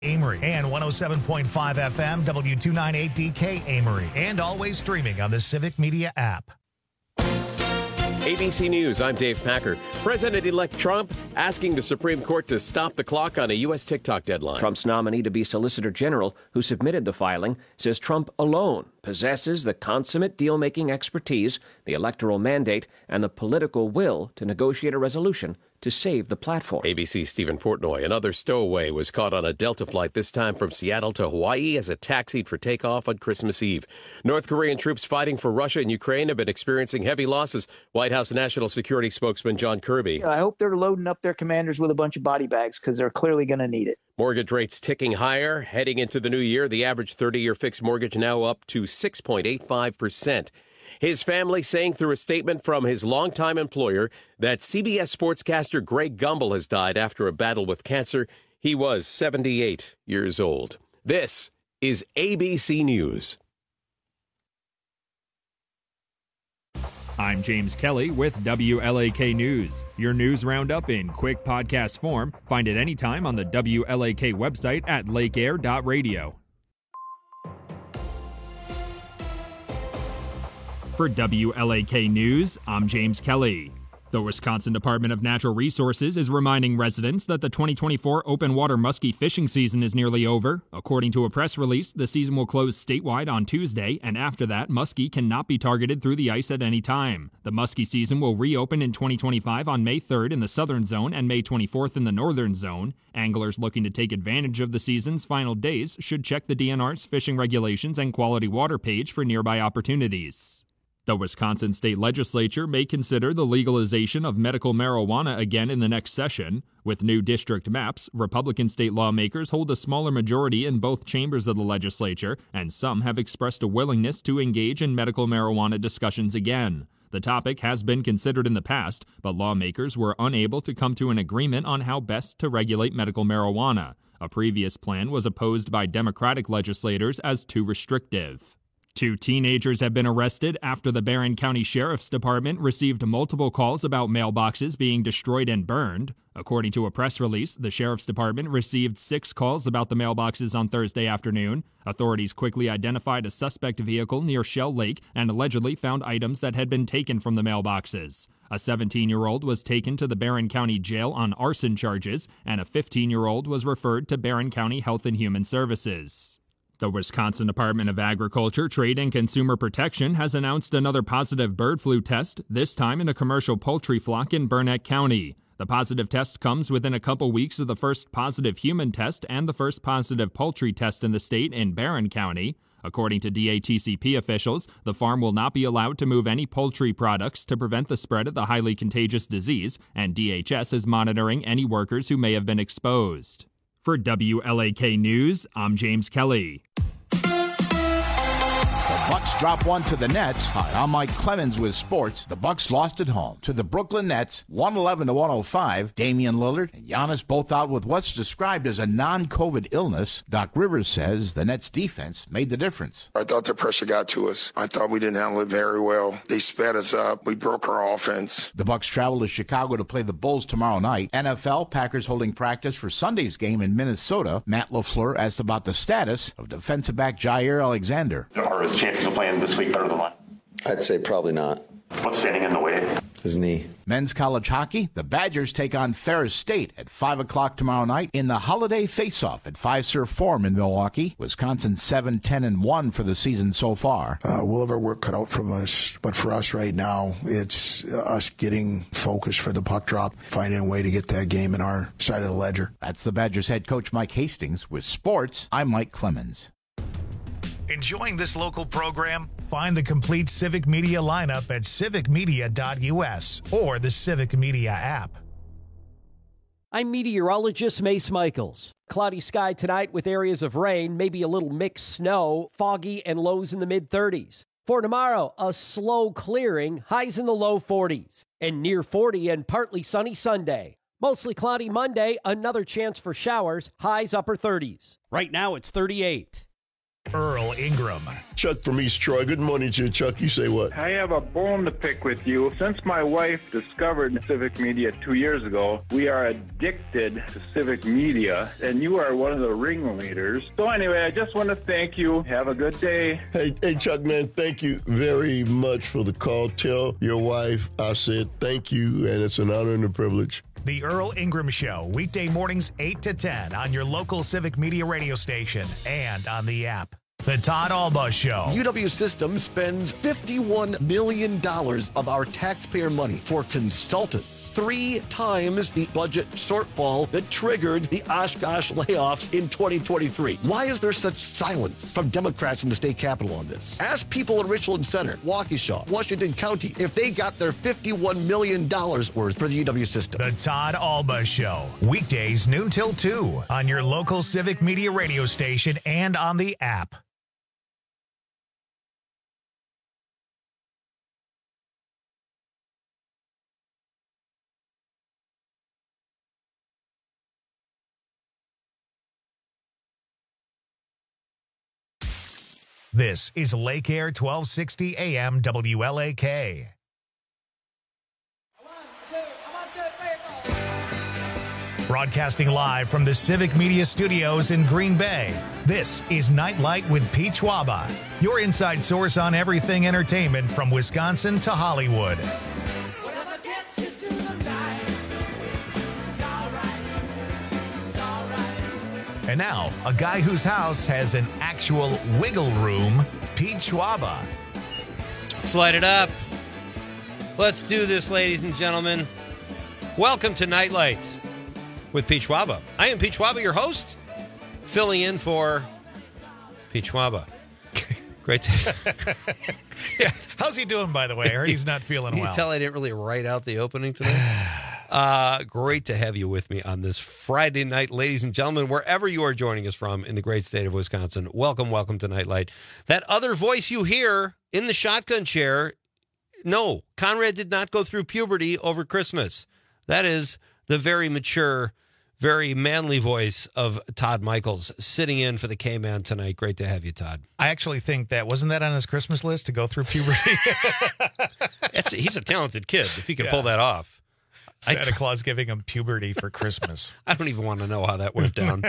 Amory and 107.5 FM W298DK Amory, and always streaming on the Civic Media app. ABC News, I'm Dave Packer. President-elect Trump asking the Supreme Court to stop the clock on a U.S. TikTok deadline. Trump's nominee to be Solicitor General, who submitted the filing, says Trump alone possesses the consummate deal-making expertise, the electoral mandate, and the political will to negotiate a resolution to save the platform. ABC's Stephen Portnoy. Another stowaway was caught on a Delta flight, this time from Seattle to Hawaii, as it taxied for takeoff on Christmas Eve. North Korean troops fighting for Russia and Ukraine have been experiencing heavy losses. White House National Security spokesman John Kirby. I hope they're loading up their commanders with a bunch of body bags because they're clearly going to need it. Mortgage rates ticking higher. Heading into the new year, the average 30-year fixed mortgage now up to 6.85%. His family saying through a statement from his longtime employer that CBS sportscaster Greg Gumbel has died after a battle with cancer. He was 78 years old. This is ABC News. I'm James Kelly with WLAK News. Your news roundup in quick podcast form. Find it anytime on the WLAK website at lakeair.radio. For WLAK News, I'm James Kelly. The Wisconsin Department of Natural Resources is reminding residents that the 2024 open water muskie fishing season is nearly over. According to a press release, the season will close statewide on Tuesday, and after that, muskie cannot be targeted through the ice at any time. The muskie season will reopen in 2025 on May 3rd in the southern zone and May 24th in the northern zone. Anglers looking to take advantage of the season's final days should check the DNR's fishing regulations and quality water page for nearby opportunities. The Wisconsin State Legislature may consider the legalization of medical marijuana again in the next session. With new district maps, Republican state lawmakers hold a smaller majority in both chambers of the legislature, and some have expressed a willingness to engage in medical marijuana discussions again. The topic has been considered in the past, but lawmakers were unable to come to an agreement on how best to regulate medical marijuana. A previous plan was opposed by Democratic legislators as too restrictive. 2 teenagers have been arrested after the Barron County Sheriff's Department received multiple calls about mailboxes being destroyed and burned. According to a press release, the Sheriff's Department received 6 calls about the mailboxes on Thursday afternoon. Authorities quickly identified a suspect vehicle near Shell Lake and allegedly found items that had been taken from the mailboxes. A 17-year-old was taken to the Barron County Jail on arson charges, and a 15-year-old was referred to Barron County Health and Human Services. The Wisconsin Department of Agriculture, Trade, and Consumer Protection has announced another positive bird flu test, this time in a commercial poultry flock in Burnett County. The positive test comes within a couple weeks of the first positive human test and the first positive poultry test in the state in Barron County. According to DATCP officials, the farm will not be allowed to move any poultry products to prevent the spread of the highly contagious disease, and DHS is monitoring any workers who may have been exposed. For WLAK News, I'm James Kelly. The Bucks drop one to the Nets. Hi, I'm Mike Clemens with sports. The Bucks lost at home to the Brooklyn Nets, 111-105. Damian Lillard and Giannis both out with what's described as a non-COVID illness. Doc Rivers says the Nets defense made the difference. I thought the pressure got to us. I thought we didn't handle it very well. They sped us up. We broke our offense. The Bucks travel to Chicago to play the Bulls tomorrow night. NFL, Packers holding practice for Sunday's game in Minnesota. Matt LaFleur asked about the status of defensive back Jair Alexander. Are his chances of playing this week better than mine? I'd say probably not. What's standing in the way? His knee. Men's college hockey, the Badgers take on Ferris State at 5 o'clock tomorrow night in the Holiday Face-Off at Fiserv Forum in Milwaukee. Wisconsin 7-10-1 for the season so far. We'll have our work cut out from us, but for us right now, it's us getting focused for the puck drop, finding a way to get that game in our side of the ledger. That's the Badgers head coach Mike Hastings. With sports, I'm Mike Clemens. Enjoying this local program? Find the complete Civic Media lineup at civicmedia.us or the Civic Media app. I'm meteorologist Mace Michaels. Cloudy sky tonight with areas of rain, maybe a little mixed snow, foggy and lows in the mid-30s. For tomorrow, a slow clearing, highs in the low 40s, and near 40 and partly sunny Sunday. Mostly cloudy Monday, another chance for showers, highs upper 30s. Right now it's 38. Earl Ingram. Chuck from East Troy. Good morning to you, Chuck. You say what? I have a bone to pick with you. Since my wife discovered Civic Media 2 years ago, we are addicted to Civic Media, and you are one of the ringleaders. So anyway, I just want to thank you. Have a good day. Hey, Chuck, man, thank you very much for the call. Tell your wife I said thank you, and it's an honor and a privilege. The Earl Ingram Show, weekday mornings 8 to 10 on your local Civic Media radio station and on the app. The Todd Alba Show. UW Systems spends $51 million of our taxpayer money for consultants. 3 times the budget shortfall that triggered the Oshkosh layoffs in 2023. Why is there such silence from Democrats in the state capitol on this? Ask people in Richland Center, Waukesha, Washington County if they got their $51 million worth for the UW system. The Todd Alba Show. Weekdays noon till 2 on your local Civic Media radio station and on the app. This is Lake Air 1260 AM WLAK. Broadcasting live from the Civic Media Studios in Green Bay, this is Nightlight with Pete Schwaba, your inside source on everything entertainment from Wisconsin to Hollywood. And now, a guy whose house has an actual wiggle room, Pete Schwaba. Let's light it up. Let's do this, ladies and gentlemen. Welcome to Nightlight with Pete Schwaba. I am Pete Schwaba, your host, filling in for Pete Schwaba. Great to... Yeah. How's he doing, by the way? I heard he's not feeling well. You can tell I didn't really write out the opening today. Great to have you with me on this Friday night, ladies and gentlemen, wherever you are joining us from in the great state of Wisconsin. Welcome to Nightlight. That other voice you hear in the shotgun chair, no, Conrad did not go through puberty over Christmas. That is the very mature, very manly voice of Todd Michaels sitting in for the K-Man tonight. Great to have you, Todd. I actually think wasn't that on his Christmas list to go through puberty? He's a talented kid if he can pull that off. Santa Claus giving him puberty for Christmas. I don't even want to know how that went down.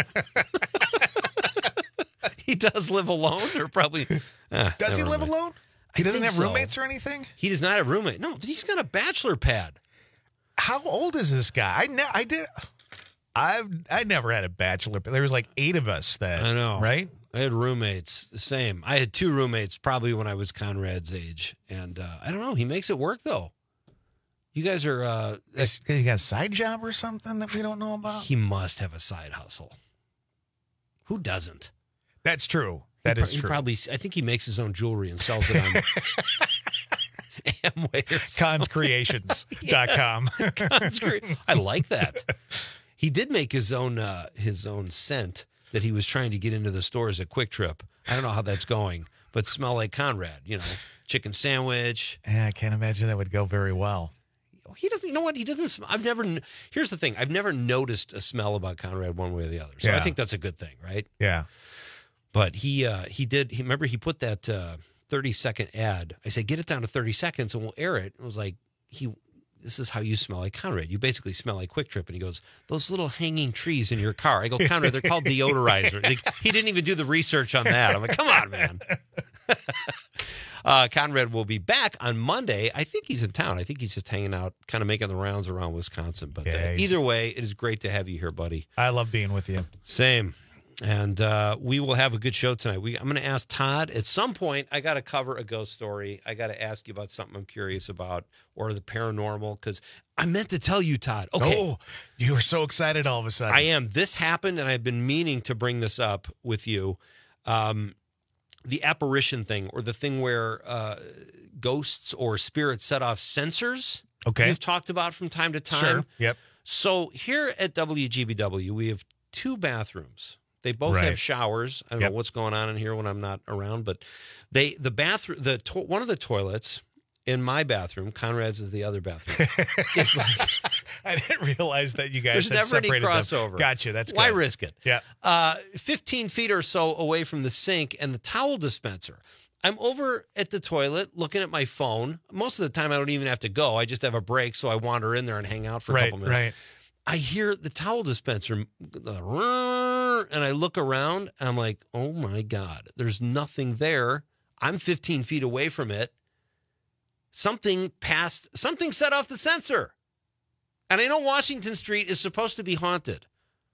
He does live alone, or probably... Does he live alone? He doesn't have roommates so. or anything? He does not have roommate. No, he's got a bachelor pad. How old is this guy? I never had a bachelor pad. There was like 8 of us then. I know. Right? I had roommates. The same. I had 2 roommates probably when I was Conrad's age. And I don't know. He makes it work, though. You guys are... he got a side job or something that we don't know about? He must have a side hustle. Who doesn't? That's true. That is true. I think he makes his own jewelry and sells it on Amway or Conscreations.com. I like that. He did make his own scent that he was trying to get into the stores at Quick Trip. I don't know how that's going, but smell like Conrad, chicken sandwich. Yeah, I can't imagine that would go very well. He doesn't, you know what? He doesn't, here's the thing. I've never noticed a smell about Conrad one way or the other. So I think that's a good thing, right? Yeah. But he put that 30-second ad. I said, get it down to 30 seconds and we'll air it. It was like, this is how you smell like Conrad. You basically smell like Quick Trip. And he goes, those little hanging trees in your car. I go, Conrad, they're called deodorizer. He didn't even do the research on that. I'm like, come on, man. Conrad will be back on Monday. I think he's in town. I think he's just hanging out, kind of making the rounds around Wisconsin. But either way, it is great to have you here, buddy. I love being with you. Same. And we will have a good show tonight. I'm going to ask Todd at some point. I got to cover a ghost story. I got to ask you about something I'm curious about, or the paranormal, because I meant to tell you, Todd. Okay. Oh, you were so excited all of a sudden. I am. This happened, and I've been meaning to bring this up with you. The apparition thing, or the thing where ghosts or spirits set off sensors. Okay. You've talked about from time to time. Sure. Yep. So here at WGBW, we have 2 bathrooms. They both have showers. I don't know what's going on in here when I'm not around, but one of the toilets in my bathroom. Conrad's is the other bathroom. Just like, I didn't realize that you guys there's had never any separated them. crossover. Gotcha. That's why good. risk it? Yeah. 15 feet or so away from the sink and the towel dispenser. I'm over at the toilet looking at my phone. Most of the time, I don't even have to go. I just have a break, so I wander in there and hang out for a couple minutes. Right. I hear the towel dispenser, and I look around, and I'm like, oh, my God. There's nothing there. I'm 15 feet away from it. Something set off the sensor. And I know Washington Street is supposed to be haunted.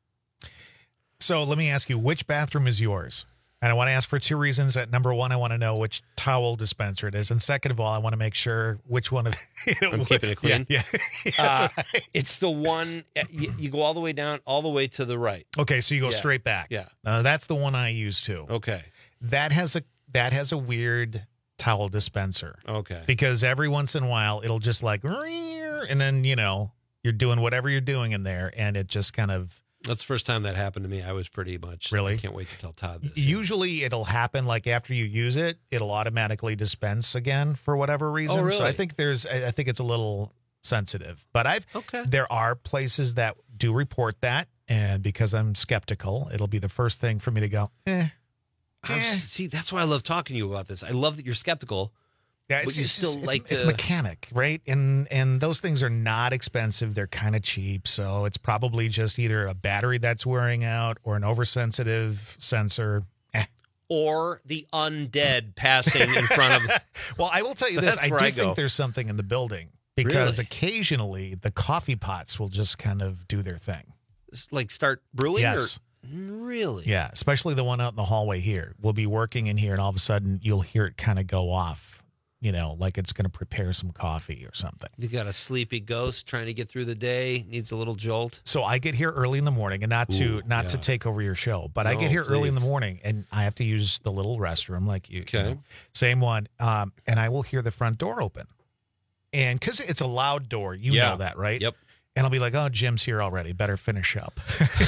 So let me ask you, which bathroom is yours? And I want to ask for two reasons. Number one, I want to know which towel dispenser it is. And second of all, I want to make sure which one of I'm keeping it clean. Yeah. That's right. It's the one, you go all the way down, all the way to the right. Okay, so you go straight back. Yeah. That's the one I use too. Okay. That has a weird towel dispenser. Okay. Because every once in a while it'll just like, and then, you're doing whatever you're doing in there and it just kind of. That's the first time that happened to me. I was pretty much. Really? I can't wait to tell Todd this. Usually it'll happen like after you use it, it'll automatically dispense again for whatever reason. Oh, really? So I think it's a little sensitive. But there are places that do report that. And because I'm skeptical, it'll be the first thing for me to go, See, that's why I love talking to you about this. I love that you're skeptical. Yeah, but it's mechanic, right? And those things are not expensive. They're kind of cheap. So it's probably just either a battery that's wearing out or an oversensitive sensor. Or the undead passing in front of. Well, I will tell you this. I do think there's something in the building because occasionally the coffee pots will just kind of do their thing. Like start brewing? Yes. Really? Yeah, especially the one out in the hallway here. We'll be working in here and all of a sudden you'll hear it kind of go off. Like it's going to prepare some coffee or something. You got a sleepy ghost trying to get through the day, needs a little jolt. So I get here early in the morning, and not to take over your show, but I get here early in the morning, and I have to use the little restroom like you. Okay. Same one. And I will hear the front door open. And because it's a loud door, you know that, right? Yep. And I'll be like, oh, Jim's here already. Better finish up.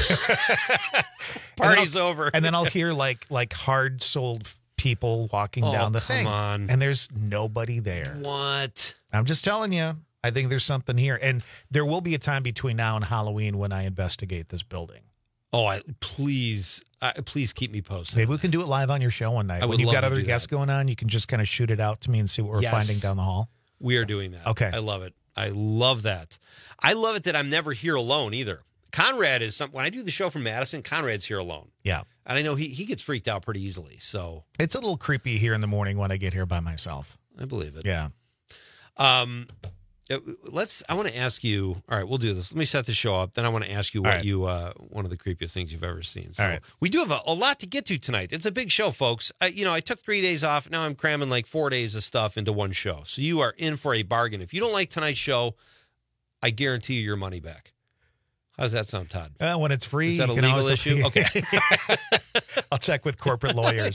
Party's over. And then I'll hear like hard-souled people walking down the thing. Come on. And there's nobody there. What? I'm just telling you. I think there's something here. And there will be a time between now and Halloween when I investigate this building. Oh, please keep me posted. Maybe we can do it live on your show one night. When you've got other guests going on, you can just kind of shoot it out to me and see what we're finding down the hall. We are doing that. Okay. I love it. I love that. I love it that I'm never here alone either. Conrad is when I do the show from Madison, Conrad's here alone. Yeah. And I know he gets freaked out pretty easily. So it's a little creepy here in the morning when I get here by myself. I believe it. Yeah. I want to ask you. All right, we'll do this. Let me set the show up. Then I want to ask you what one of the creepiest things you've ever seen. So we do have a lot to get to tonight. It's a big show, folks. I took 3 days off. Now I'm cramming like 4 days of stuff into one show. So you are in for a bargain. If you don't like tonight's show, I guarantee you your money back. How does that sound, Todd? When it's free. Is that a legal issue? Okay. I'll check with corporate lawyers.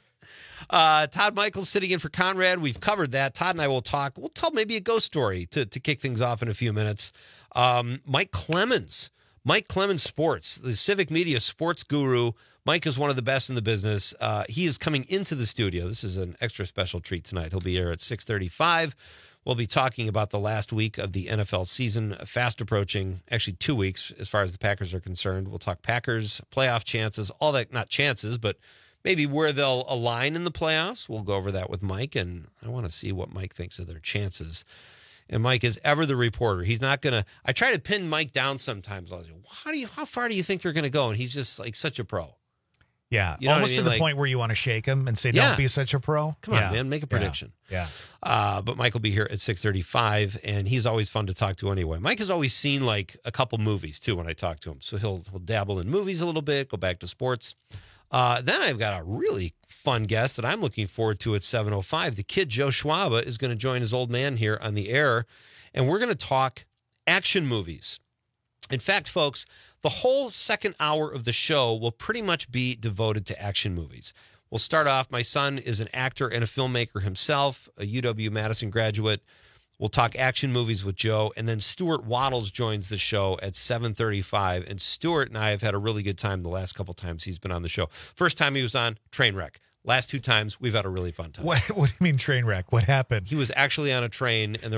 Todd Michaels sitting in for Conrad. We've covered that. Todd and I will talk. We'll tell maybe a ghost story to kick things off in a few minutes. Mike Clemens Sports, the Civic Media sports guru. Mike is one of the best in the business. He is coming into the studio. This is an extra special treat tonight. He'll be here at 6:35. We'll be talking about the last week of the NFL season, fast approaching, actually 2 weeks as far as the Packers are concerned. We'll talk Packers, playoff chances, all that, not chances, but maybe where they'll align in the playoffs. We'll go over that with Mike, and I want to see what Mike thinks of their chances. And Mike is ever the reporter. He's not going to – I try to pin Mike down sometimes. I was like, how far do you think they're going to go? And he's just like such a pro. Yeah, you know almost to the point where you want to shake him and say, don't be such a pro. Come on, man, make a prediction. Yeah. But Mike will be here at 6:35, and he's always fun to talk to anyway. Mike has always seen like a couple movies, too, when I talk to him. So he'll dabble in movies a little bit, go back to sports. Then I've got a really fun guest that I'm looking forward to at 7:05. The kid, Joe Schwaba, is going to join his old man here on the air, and we're going to talk action movies. In fact, folks, the whole second hour of the show will pretty much be devoted to action movies. We'll start off. My son is an actor and a filmmaker himself, a UW-Madison graduate. We'll talk action movies with Joe, and then Stuart Waddles joins the show at 7:35. And Stuart and I have had a really good time the last couple times he's been on the show. First time he was on, Trainwreck. Last 2 times, we've had a really fun time. What do you mean train wreck? What happened? He was actually on a train, and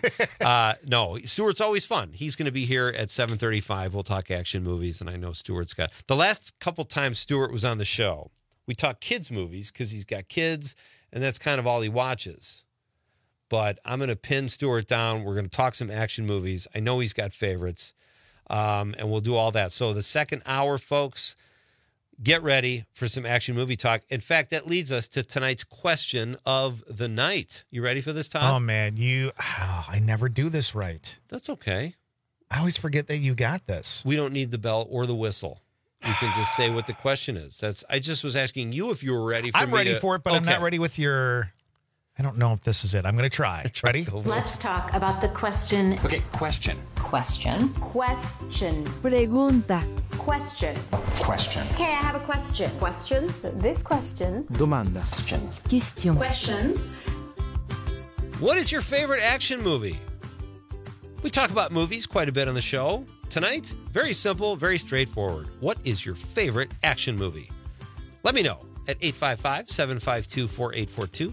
no, Stuart's always fun. He's going to be here at 7:35. We'll talk action movies, and I know Stuart's got... The last couple times Stuart was on the show, we talked kids movies because he's got kids, and that's kind of all he watches. But I'm going to pin Stuart down. We're going to talk some action movies. I know he's got favorites, and we'll do all that. So the second hour, folks... Get ready for some action movie talk. In fact, that leads us to tonight's question of the night. You ready for this, Todd? Oh, man, I never do this right. That's okay. I always forget that you got this. We don't need the bell or the whistle. You can just say what the question is. I just was asking you if you were ready for I'm ready for it, but I'm not ready with your... I don't know if this is it. I'm going to try. Ready? Let's talk about the question. Okay, question. Question. Question. Pregunta. Question. Question. Okay, I have a question. Questions? This question. Domanda. Question. Questions. What is your favorite action movie? We talk about movies quite a bit on the show. Tonight, very simple, very straightforward. What is your favorite action movie? Let me know at 855-752-4842,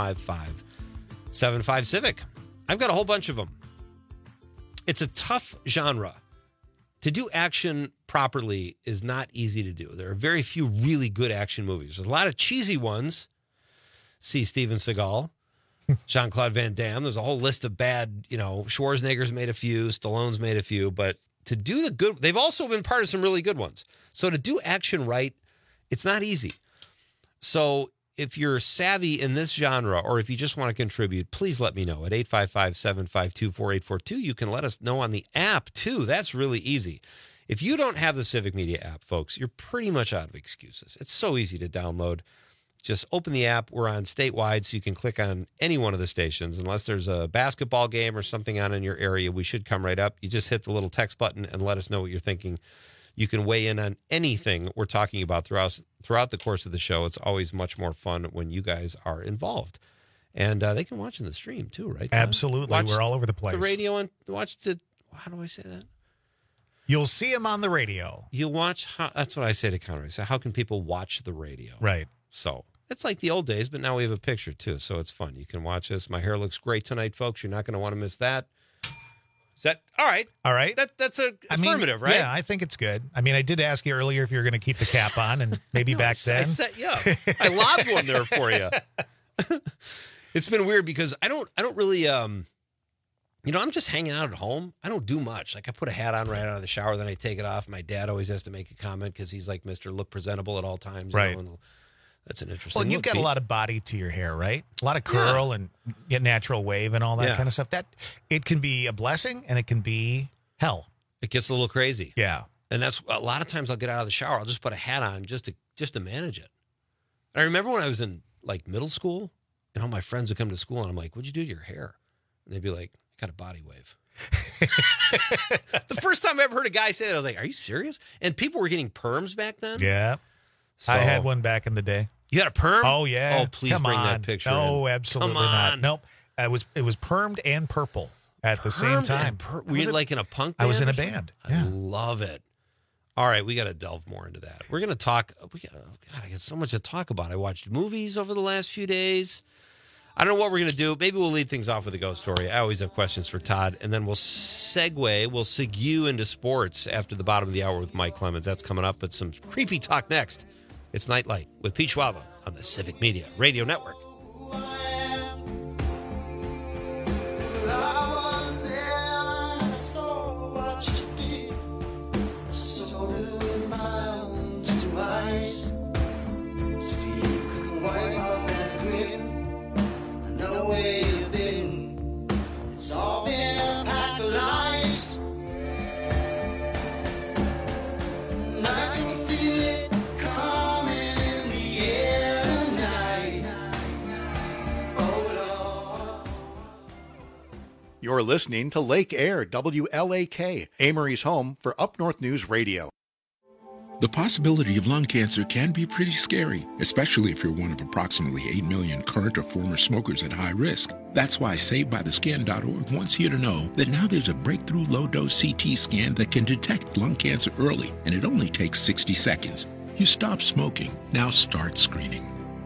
855-75-CIVIC. I've got a whole bunch of them. It's a tough genre. To do action properly is not easy to do. There are very few really good action movies. There's a lot of cheesy ones. See Steven Seagal, Jean-Claude Van Damme. There's a whole list of bad, Schwarzenegger's made a few, Stallone's made a few. But to do the good, they've also been part of some really good ones. So to do action right, it's not easy. So if you're savvy in this genre, or if you just want to contribute, please let me know at 855-752-4842. You can let us know on the app, too. That's really easy. If you don't have the Civic Media app, folks, you're pretty much out of excuses. It's so easy to download. Just open the app. We're on statewide, so you can click on any one of the stations. Unless there's a basketball game or something on in your area, we should come right up. You just hit the little text button and let us know what you're thinking. You can weigh in on anything we're talking about throughout the course of the show. It's always much more fun when you guys are involved. And they can watch in the stream, too, right, Tom? Absolutely. We're all over the place. The radio and watch how do I say that? You'll see them on the radio. You'll watch, that's what I say to Conrad. So how can people watch the radio? Right. So it's like the old days, but now we have a picture, too. So it's fun. You can watch this. My hair looks great tonight, folks. You're not going to want to miss that. Is that all right? All right. That's affirmative, right? Yeah, I think it's good. I mean, I did ask you earlier if you were going to keep the cap on, and maybe back then. I set you up. I lobbed one there for you. It's been weird because I don't really, I'm just hanging out at home. I don't do much. Like I put a hat on right out of the shower, then I take it off. My dad always has to make a comment because he's like Mr. Look presentable at all times. Right. That's an interesting. Well, you've got a lot of body to your hair, right? A lot of curl and natural wave and all that kind of stuff. That it can be a blessing and it can be hell. It gets a little crazy. Yeah, and that's a lot of times I'll get out of the shower. I'll just put a hat on just to manage it. And I remember when I was in like middle school, and all my friends would come to school, and I'm like, "What'd you do to your hair?" And they'd be like, "I got a body wave." The first time I ever heard a guy say that, I was like, "Are you serious?" And people were getting perms back then. Yeah. So, I had one back in the day. You had a perm? Oh, yeah. Oh, please bring that picture No, in. absolutely not. Nope. It was permed and purple at the same time. Were you like in a punk band? I was in a band. I love it. All right, we got to delve more into that. We're going to talk. I got so much to talk about. I watched movies over the last few days. I don't know what we're going to do. Maybe we'll lead things off with a ghost story. I always have questions for Todd. And then we'll segue into sports after the bottom of the hour with Mike Clemens. That's coming up, but some creepy talk next. It's Nightlight with Pete Schwaba on the Civic Media Radio Network. You're listening to Lake Air, WLAK, Amory's home for Up North News Radio. The possibility of lung cancer can be pretty scary, especially if you're one of approximately 8 million current or former smokers at high risk. That's why SaveByTheScan.org wants you to know that now there's a breakthrough low-dose CT scan that can detect lung cancer early, and it only takes 60 seconds. You stop smoking. Now start screening.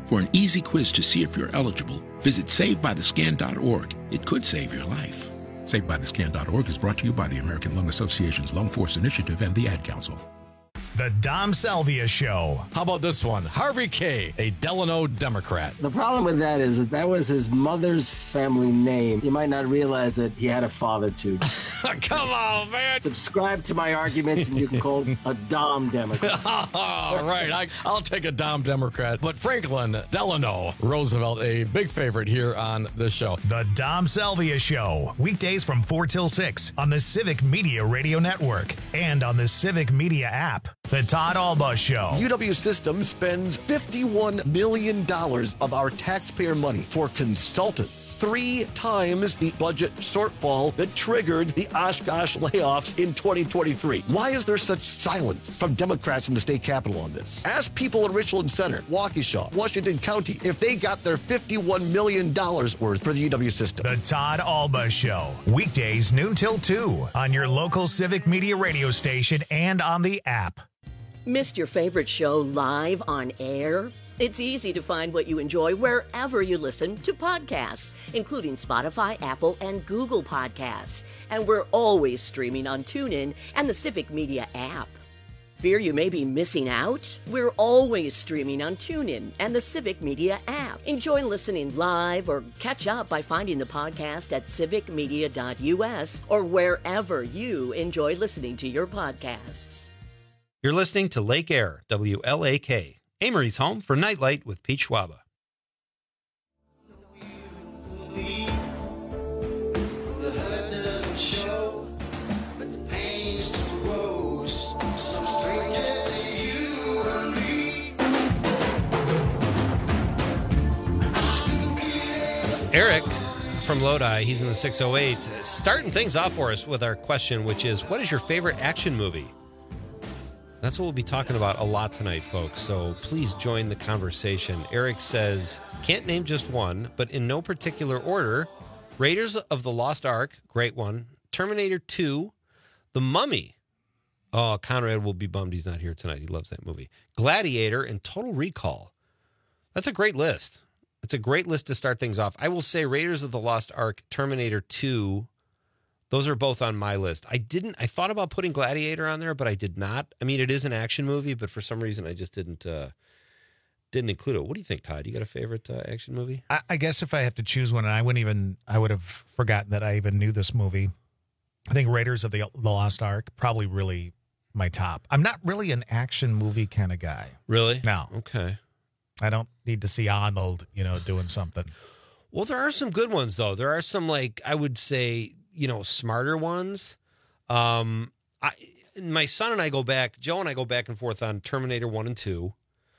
For an easy quiz to see if you're eligible, visit SaveByTheScan.org. It could save your life. SaveByTheScan.org is brought to you by the American Lung Association's Lung Force Initiative and the Ad Council. The Dom Salvia Show. How about this one? Harvey K., a Delano Democrat. The problem with that is that was his mother's family name. You might not realize that he had a father, too. Come on, man. Subscribe to my arguments, and you can call him a Dom Democrat. All right, I'll take a Dom Democrat. But Franklin Delano Roosevelt, a big favorite here on this show. The Dom Salvia Show. Weekdays from 4 till 6 on the Civic Media Radio Network and on the Civic Media app. The Todd Alba Show. UW Systems spends $51 million of our taxpayer money for consultants. 3 times the budget shortfall that triggered the Oshkosh layoffs in 2023. Why is there such silence from Democrats in the state capitol on this? Ask people in Richland Center, Waukesha, Washington County, if they got their $51 million worth for the UW system. The Todd Alba Show. Weekdays noon till 2 on your local Civic Media radio station and on the app. Missed your favorite show live on air? It's easy to find what you enjoy wherever you listen to podcasts, including Spotify, Apple, and Google Podcasts. And we're always streaming on TuneIn and the Civic Media app. Fear you may be missing out? We're always streaming on TuneIn and the Civic Media app. Enjoy listening live or catch up by finding the podcast at civicmedia.us or wherever you enjoy listening to your podcasts. You're listening to Lake Air, WLAK, Amory's home for Nightlight with Pete Schwaba. Eric from Lodi, he's in the 608, starting things off for us with our question, which is, what is your favorite action movie? That's what we'll be talking about a lot tonight, folks, so please join the conversation. Eric says, can't name just one, but in no particular order, Raiders of the Lost Ark, great one, Terminator 2, The Mummy. Oh, Conrad will be bummed he's not here tonight. He loves that movie. Gladiator and Total Recall. That's a great list. It's a great list to start things off. I will say Raiders of the Lost Ark, Terminator 2, those are both on my list. I thought about putting Gladiator on there, but I did not. I mean, it is an action movie, but for some reason I just didn't include it. What do you think, Todd? You got a favorite action movie? I guess if I have to choose one, and I would have forgotten that I even knew this movie. I think Raiders of the Lost Ark, probably really my top. I'm not really an action movie kind of guy. Really? No. Okay. I don't need to see Arnold, doing something. Well, there are some good ones, though. There are some, I would say, smarter ones. My son and I go back, Joe and I go back and forth on Terminator 1 and 2,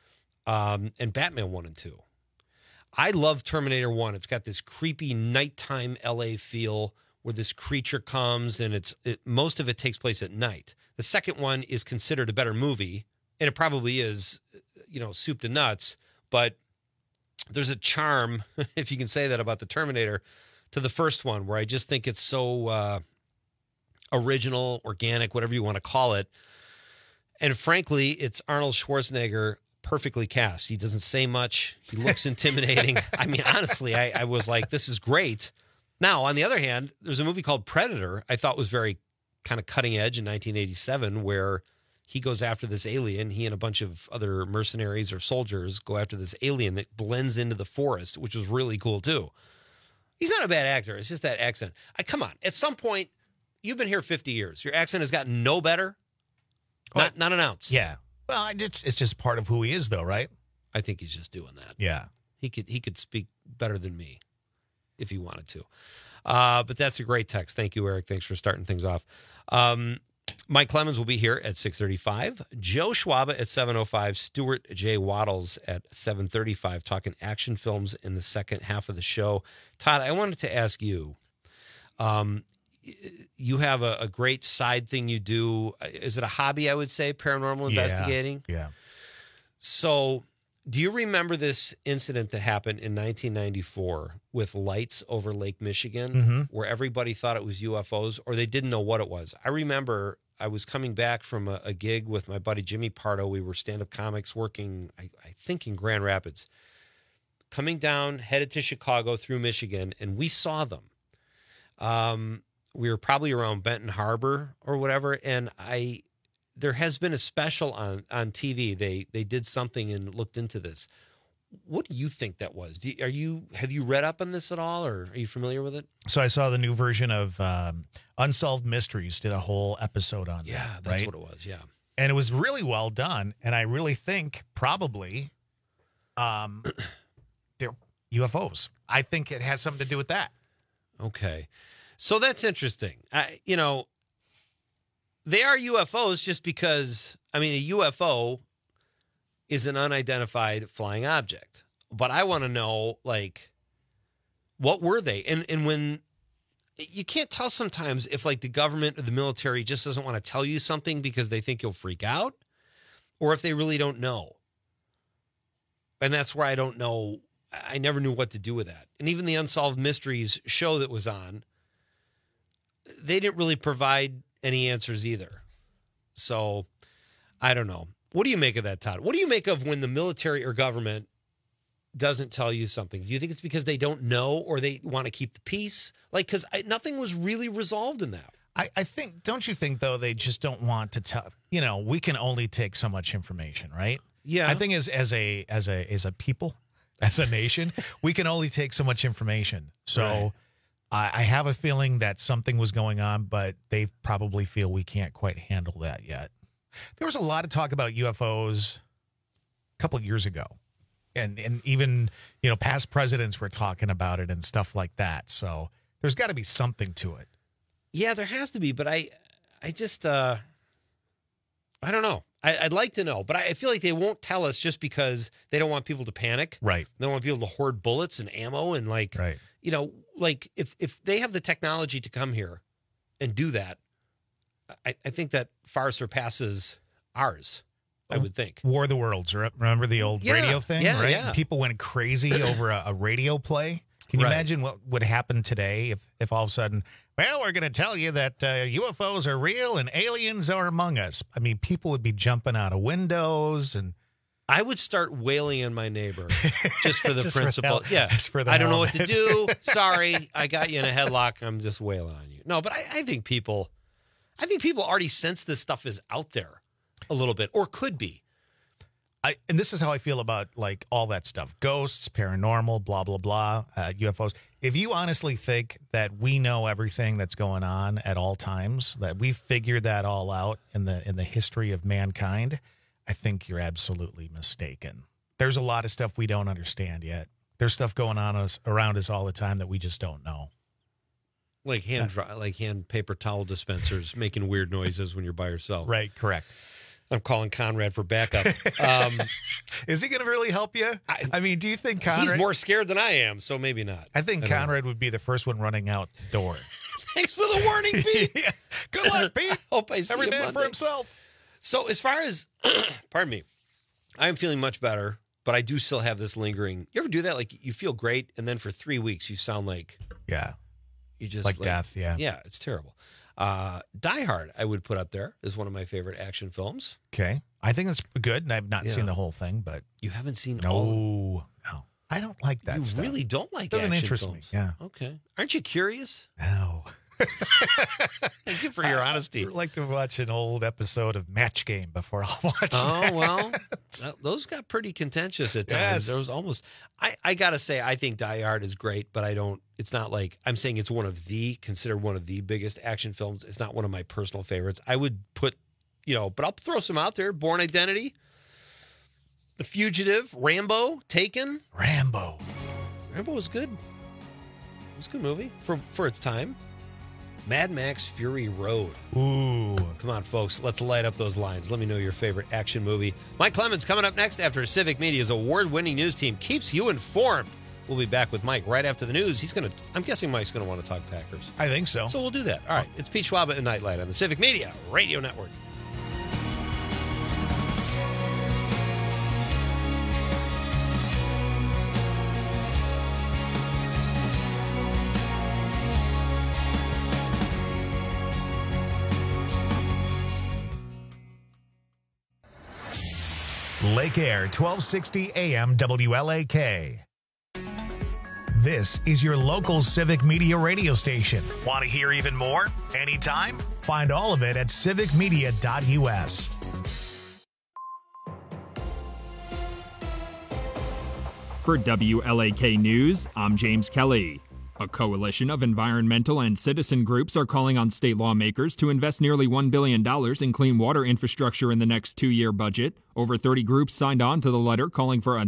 and Batman 1 and 2. I love Terminator 1. It's got this creepy nighttime LA feel where this creature comes, and most of it takes place at night. The second one is considered a better movie, and it probably is, soup to nuts, but there's a charm, if you can say that about the Terminator, to the first one, where I just think it's so original, organic, whatever you want to call it. And frankly, it's Arnold Schwarzenegger perfectly cast. He doesn't say much. He looks intimidating. I mean, honestly, I was like, this is great. Now, on the other hand, there's a movie called Predator I thought was very kind of cutting edge in 1987, where he goes after this alien. He and a bunch of other mercenaries or soldiers go after this alien that blends into the forest, which was really cool, too. He's not a bad actor. It's just that accent. Come on. At some point, you've been here 50 years. Your accent has gotten no better? Not an ounce. Yeah. Well, it's just part of who he is, though, right? I think he's just doing that. Yeah. He could speak better than me if he wanted to. But that's a great text. Thank you, Eric. Thanks for starting things off. Mike Clemens will be here at 6:35. Joe Schwaba at 7:05. Stuart J. Waddles at 7:35, talking action films in the second half of the show. Todd, I wanted to ask you, you have a great side thing you do. Is it a hobby, I would say, paranormal investigating? Yeah. So do you remember this incident that happened in 1994 with lights over Lake Michigan, where everybody thought it was UFOs or they didn't know what it was? I remember I was coming back from a gig with my buddy Jimmy Pardo. We were stand-up comics working, I think, in Grand Rapids. coming down, headed to Chicago through Michigan, and we saw them. We were probably around Benton Harbor or whatever, and there has been a special on TV. They did something and looked into this. What do you think that was? Have you read up on this at all, or are you familiar with it? So I saw the new version of Unsolved Mysteries did a whole episode on that. Yeah, that's right? what it was. Yeah, and it was really well done. And I really think probably they're UFOs. I think it has something to do with that. Okay, so that's interesting. They are UFOs just because. I mean, a UFO is an unidentified flying object. But I want to know, like, what were they? And when you can't tell sometimes if, like, the government or the military just doesn't want to tell you something because they think you'll freak out, or if they really don't know. And that's where I don't know. I never knew what to do with that. And even the Unsolved Mysteries show that was on, they didn't really provide any answers either. So I don't know. What do you make of that, Todd? What do you make of when the military or government doesn't tell you something? Do you think it's because they don't know or they want to keep the peace? Like, because nothing was really resolved in that. I think, don't you think, though, they just don't want to tell, we can only take so much information, right? Yeah. I think as a people, as a nation, we can only take so much information. So right. I have a feeling that something was going on, but they probably feel we can't quite handle that yet. There was a lot of talk about UFOs a couple of years ago. And even, past presidents were talking about it and stuff like that. So there's got to be something to it. Yeah, there has to be. But I just, I don't know. I'd like to know. But I feel like they won't tell us just because they don't want people to panic. Right. They don't want people to hoard bullets and ammo. And right. Like if they have the technology to come here and do that, I think that far surpasses ours, I would think. War of the Worlds. Remember the old radio thing? Yeah, right? Yeah. People went crazy over a radio play. Can you imagine what would happen today if all of a sudden, well, we're going to tell you that UFOs are real and aliens are among us? I mean, people would be jumping out of windows and. I would start wailing on my neighbor just for the just principle. For I don't know what to do. Sorry, I got you in a headlock. I'm just wailing on you. No, but I think people already sense this stuff is out there a little bit, or could be. And this is how I feel about like all that stuff: ghosts, paranormal, blah blah blah, UFOs. If you honestly think that we know everything that's going on at all times, that we've figured that all out in the history of mankind, I think you're absolutely mistaken. There's a lot of stuff we don't understand yet. There's stuff going on around us all the time that we just don't know. Like hand paper towel dispensers making weird noises when you're by yourself. Right, correct. I'm calling Conrad for backup. Is he going to really help you? I mean, do you think Conrad... He's more scared than I am, so maybe not. I think Conrad would be the first one running out the door. Thanks for the warning, Pete. Yeah. Good luck, Pete. I hope I see Every you man Monday. for himself. So as far as, pardon me, I am feeling much better, but I do still have this lingering. You ever do that? Like you feel great, and then for 3 weeks you sound like... Yeah. You just like death, yeah. Yeah, it's terrible. Die Hard, I would put up there as one of my favorite action films. Okay. I think it's good, and I've not seen the whole thing, but... You haven't seen No. I don't like that stuff. You really don't like Doesn't action interest films. me, yeah. Okay. Aren't you curious? No. Thank you for your honesty. I'd like to watch an old episode of Match Game before I'll watch that. Well, those got pretty contentious at times. Yes. There was almost, I got to say, I think Die Hard is great, but it's not like, I'm saying it's considered one of the biggest action films. It's not one of my personal favorites. I would put, but I'll throw some out there. Bourne Identity, The Fugitive, Rambo, Taken. Rambo was good. It was a good movie for its time. Mad Max Fury Road. Ooh. Come on, folks. Let's light up those lines. Let me know your favorite action movie. Mike Clemens coming up next after Civic Media's award-winning news team keeps you informed. We'll be back with Mike right after the news. I'm guessing Mike's going to want to talk Packers. I think so. So we'll do that. All right. It's Pete Schwab and Nightlight on the Civic Media Radio Network. Lake Air, 1260 AM WLAK. This is your local Civic Media radio station. Want to hear even more? Anytime? Find all of it at civicmedia.us. For WLAK News, I'm James Kelly. A coalition of environmental and citizen groups are calling on state lawmakers to invest nearly $1 billion in clean water infrastructure in the next two-year budget. Over 30 groups signed on to the letter calling for a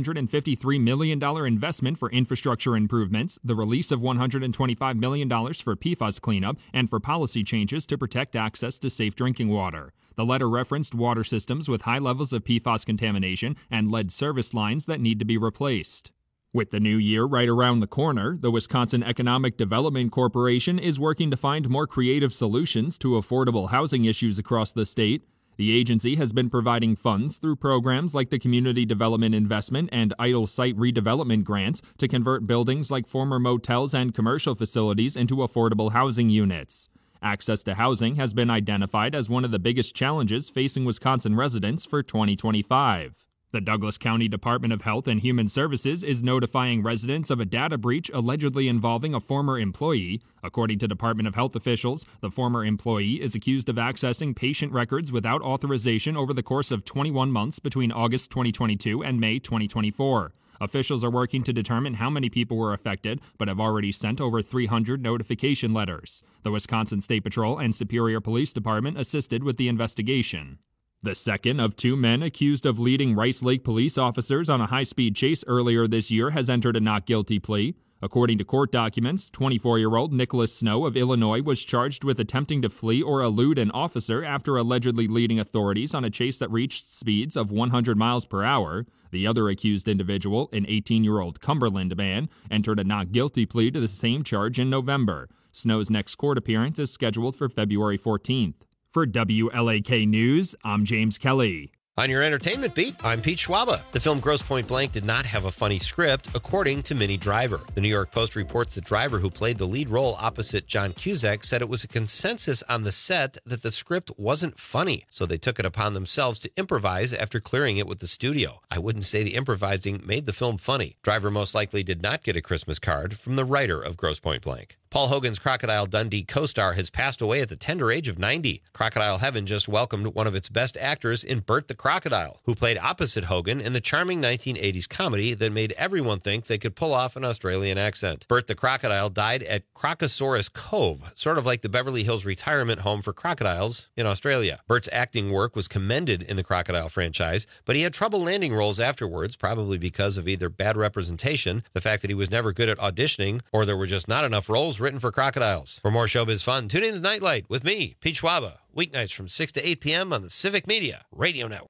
$953 million investment for infrastructure improvements, the release of $125 million for PFAS cleanup, and for policy changes to protect access to safe drinking water. The letter referenced water systems with high levels of PFAS contamination and lead service lines that need to be replaced. With the new year right around the corner, the Wisconsin Economic Development Corporation is working to find more creative solutions to affordable housing issues across the state. The agency has been providing funds through programs like the Community Development Investment and Idle Site Redevelopment Grants to convert buildings like former motels and commercial facilities into affordable housing units. Access to housing has been identified as one of the biggest challenges facing Wisconsin residents for 2025. The Douglas County Department of Health and Human Services is notifying residents of a data breach allegedly involving a former employee. According to Department of Health officials, the former employee is accused of accessing patient records without authorization over the course of 21 months between August 2022 and May 2024. Officials are working to determine how many people were affected, but have already sent over 300 notification letters. The Wisconsin State Patrol and Superior Police Department assisted with the investigation. The second of two men accused of leading Rice Lake police officers on a high-speed chase earlier this year has entered a not guilty plea. According to court documents, 24-year-old Nicholas Snow of Illinois was charged with attempting to flee or elude an officer after allegedly leading authorities on a chase that reached speeds of 100 miles per hour. The other accused individual, an 18-year-old Cumberland man, entered a not guilty plea to the same charge in November. Snow's next court appearance is scheduled for February 14th. For WLAK News, I'm James Kelly. On your entertainment beat, I'm Pete Schwaba. The film Grosse Pointe Blank did not have a funny script, according to Minnie Driver. The New York Post reports that Driver, who played the lead role opposite John Cusack, said it was a consensus on the set that the script wasn't funny, so they took it upon themselves to improvise after clearing it with the studio. I wouldn't say the improvising made the film funny. Driver most likely did not get a Christmas card from the writer of Grosse Pointe Blank. Paul Hogan's Crocodile Dundee co-star has passed away at the tender age of 90. Crocodile Heaven just welcomed one of its best actors in Bert the Crocodile, who played opposite Hogan in the charming 1980s comedy that made everyone think they could pull off an Australian accent. Bert the Crocodile died at Crocosaurus Cove, sort of like the Beverly Hills retirement home for crocodiles in Australia. Bert's acting work was commended in the Crocodile franchise, but he had trouble landing roles afterwards, probably because of either bad representation, the fact that he was never good at auditioning, or there were just not enough roles written for crocodiles. For more showbiz fun, tune in to Nightlight with me, Pete Schwaba, weeknights from 6 to 8 p.m. on the Civic Media Radio Network.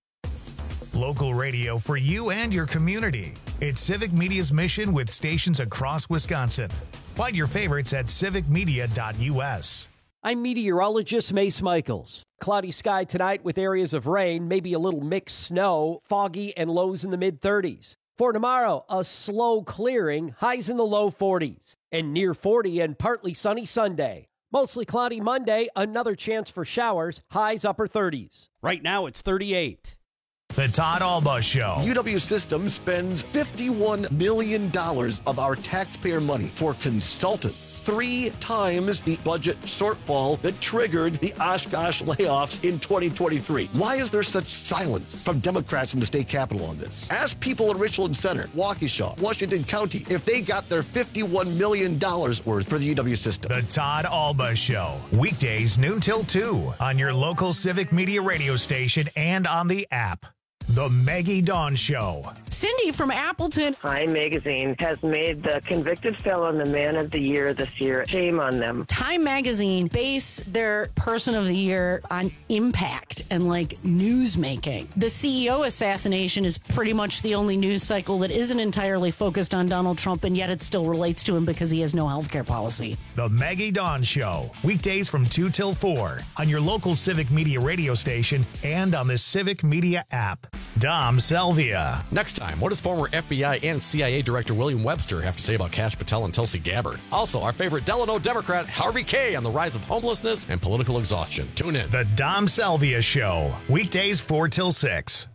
Local radio for you and your community. It's Civic Media's mission with stations across Wisconsin. Find your favorites at civicmedia.us. I'm meteorologist Mace Michaels. Cloudy sky tonight with areas of rain, maybe a little mixed snow, foggy and lows in the mid-30s. For tomorrow, a slow clearing, highs in the low 40s, and near 40 and partly sunny Sunday. Mostly cloudy Monday, another chance for showers, highs upper 30s. Right now, it's 38. The Todd Alba Show. UW Systems spends $51 million of our taxpayer money for consultants. 3 times the budget shortfall that triggered the Oshkosh layoffs in 2023. Why is there such silence from Democrats in the state capitol on this? Ask people in Richland Center, Waukesha, Washington County, if they got their $51 million worth for the UW system. The Todd Alba Show. Weekdays noon till 2 on your local Civic Media radio station and on the app. The Maggie Dawn Show. Cindy from Appleton. Time Magazine has made the convicted felon the man of the year this year. Shame on them. Time Magazine base their person of the year on impact and news making. The CEO assassination is pretty much the only news cycle that isn't entirely focused on Donald Trump, and yet it still relates to him because he has no healthcare policy. The Maggie Dawn Show. Weekdays from 2 till 4 on your local Civic Media radio station and on the Civic Media app. Dom Selvia. Next time, what does former FBI and CIA Director William Webster have to say about Kash Patel and Tulsi Gabbard? Also, our favorite Delano Democrat, Harvey Kaye, on the rise of homelessness and political exhaustion. Tune in. The Dom Selvia Show. Weekdays 4 till 6.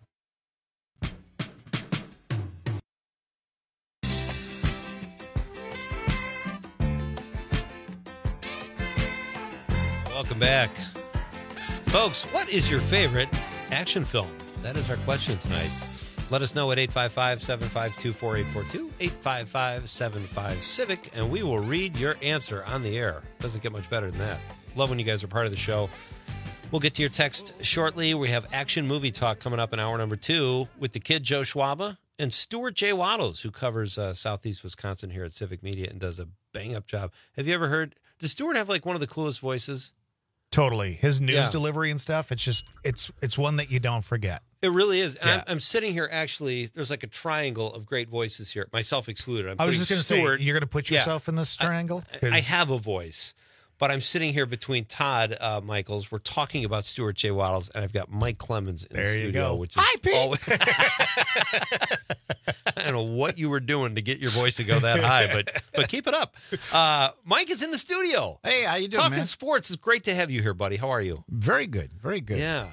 Welcome back. Folks, what is your favorite action film? That is our question tonight. Let us know at 855-752-4842, 855-75-CIVIC, and we will read your answer on the air. Doesn't get much better than that. Love when you guys are part of the show. We'll get to your text shortly. We have Action Movie Talk coming up in hour number 2 with the kid Joe Schwaba and Stuart J. Waddles, who covers Southeast Wisconsin here at Civic Media and does a bang-up job. Have you ever heard, does Stuart have like one of the coolest voices? Totally. His news delivery and stuff, it's just, it's one that you don't forget. It really is. And I'm sitting here, actually, there's like a triangle of great voices here, myself excluded. I was just going to say, you're going to put yourself in this triangle? I have a voice, but I'm sitting here between Todd Michaels. We're talking about Stuart J. Waddles, and I've got Mike Clemens in the studio. Which is always, I don't know what you were doing to get your voice to go that high, but keep it up. Mike is in the studio. Hey, how you doing, Talking man? sports. It's great to have you here, buddy. How are you? Very good. Very good. Yeah.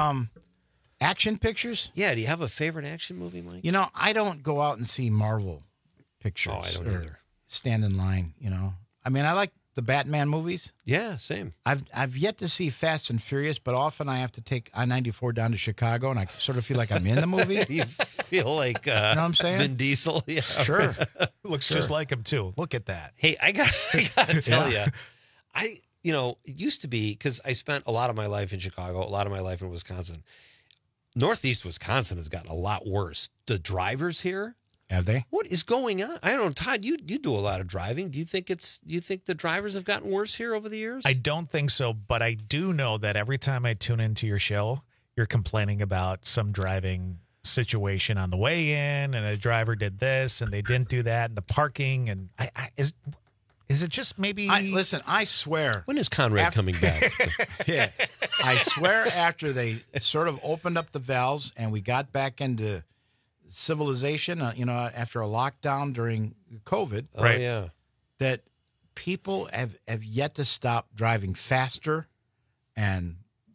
Action pictures? Yeah. Do you have a favorite action movie, Mike? You know, I don't go out and see Marvel pictures. Oh, I don't either. Stand in line, you know. I mean, I like the Batman movies. Yeah, same. I've yet to see Fast and Furious, but often I have to take I-94 down to Chicago, and I sort of feel like I'm in the movie. You feel like you know what I'm saying? Vin Diesel. Yeah. Sure. Looks just like him, too. Look at that. Hey, I got to tell you, it used to be, because I spent a lot of my life in Chicago, a lot of my life in Wisconsin. Northeast Wisconsin has gotten a lot worse. The drivers here, have they? What is going on? I don't know, Todd. You do a lot of driving. Do you think the drivers have gotten worse here over the years? I don't think so, but I do know that every time I tune into your show, you're complaining about some driving situation on the way in, and a driver did this and they didn't do that, and the parking, and is it just maybe? Listen, I swear. When is Conrad coming back? Yeah, I swear after they sort of opened up the valves and we got back into civilization, after a lockdown during COVID. Right. Oh, yeah. That people have yet to stop driving faster and,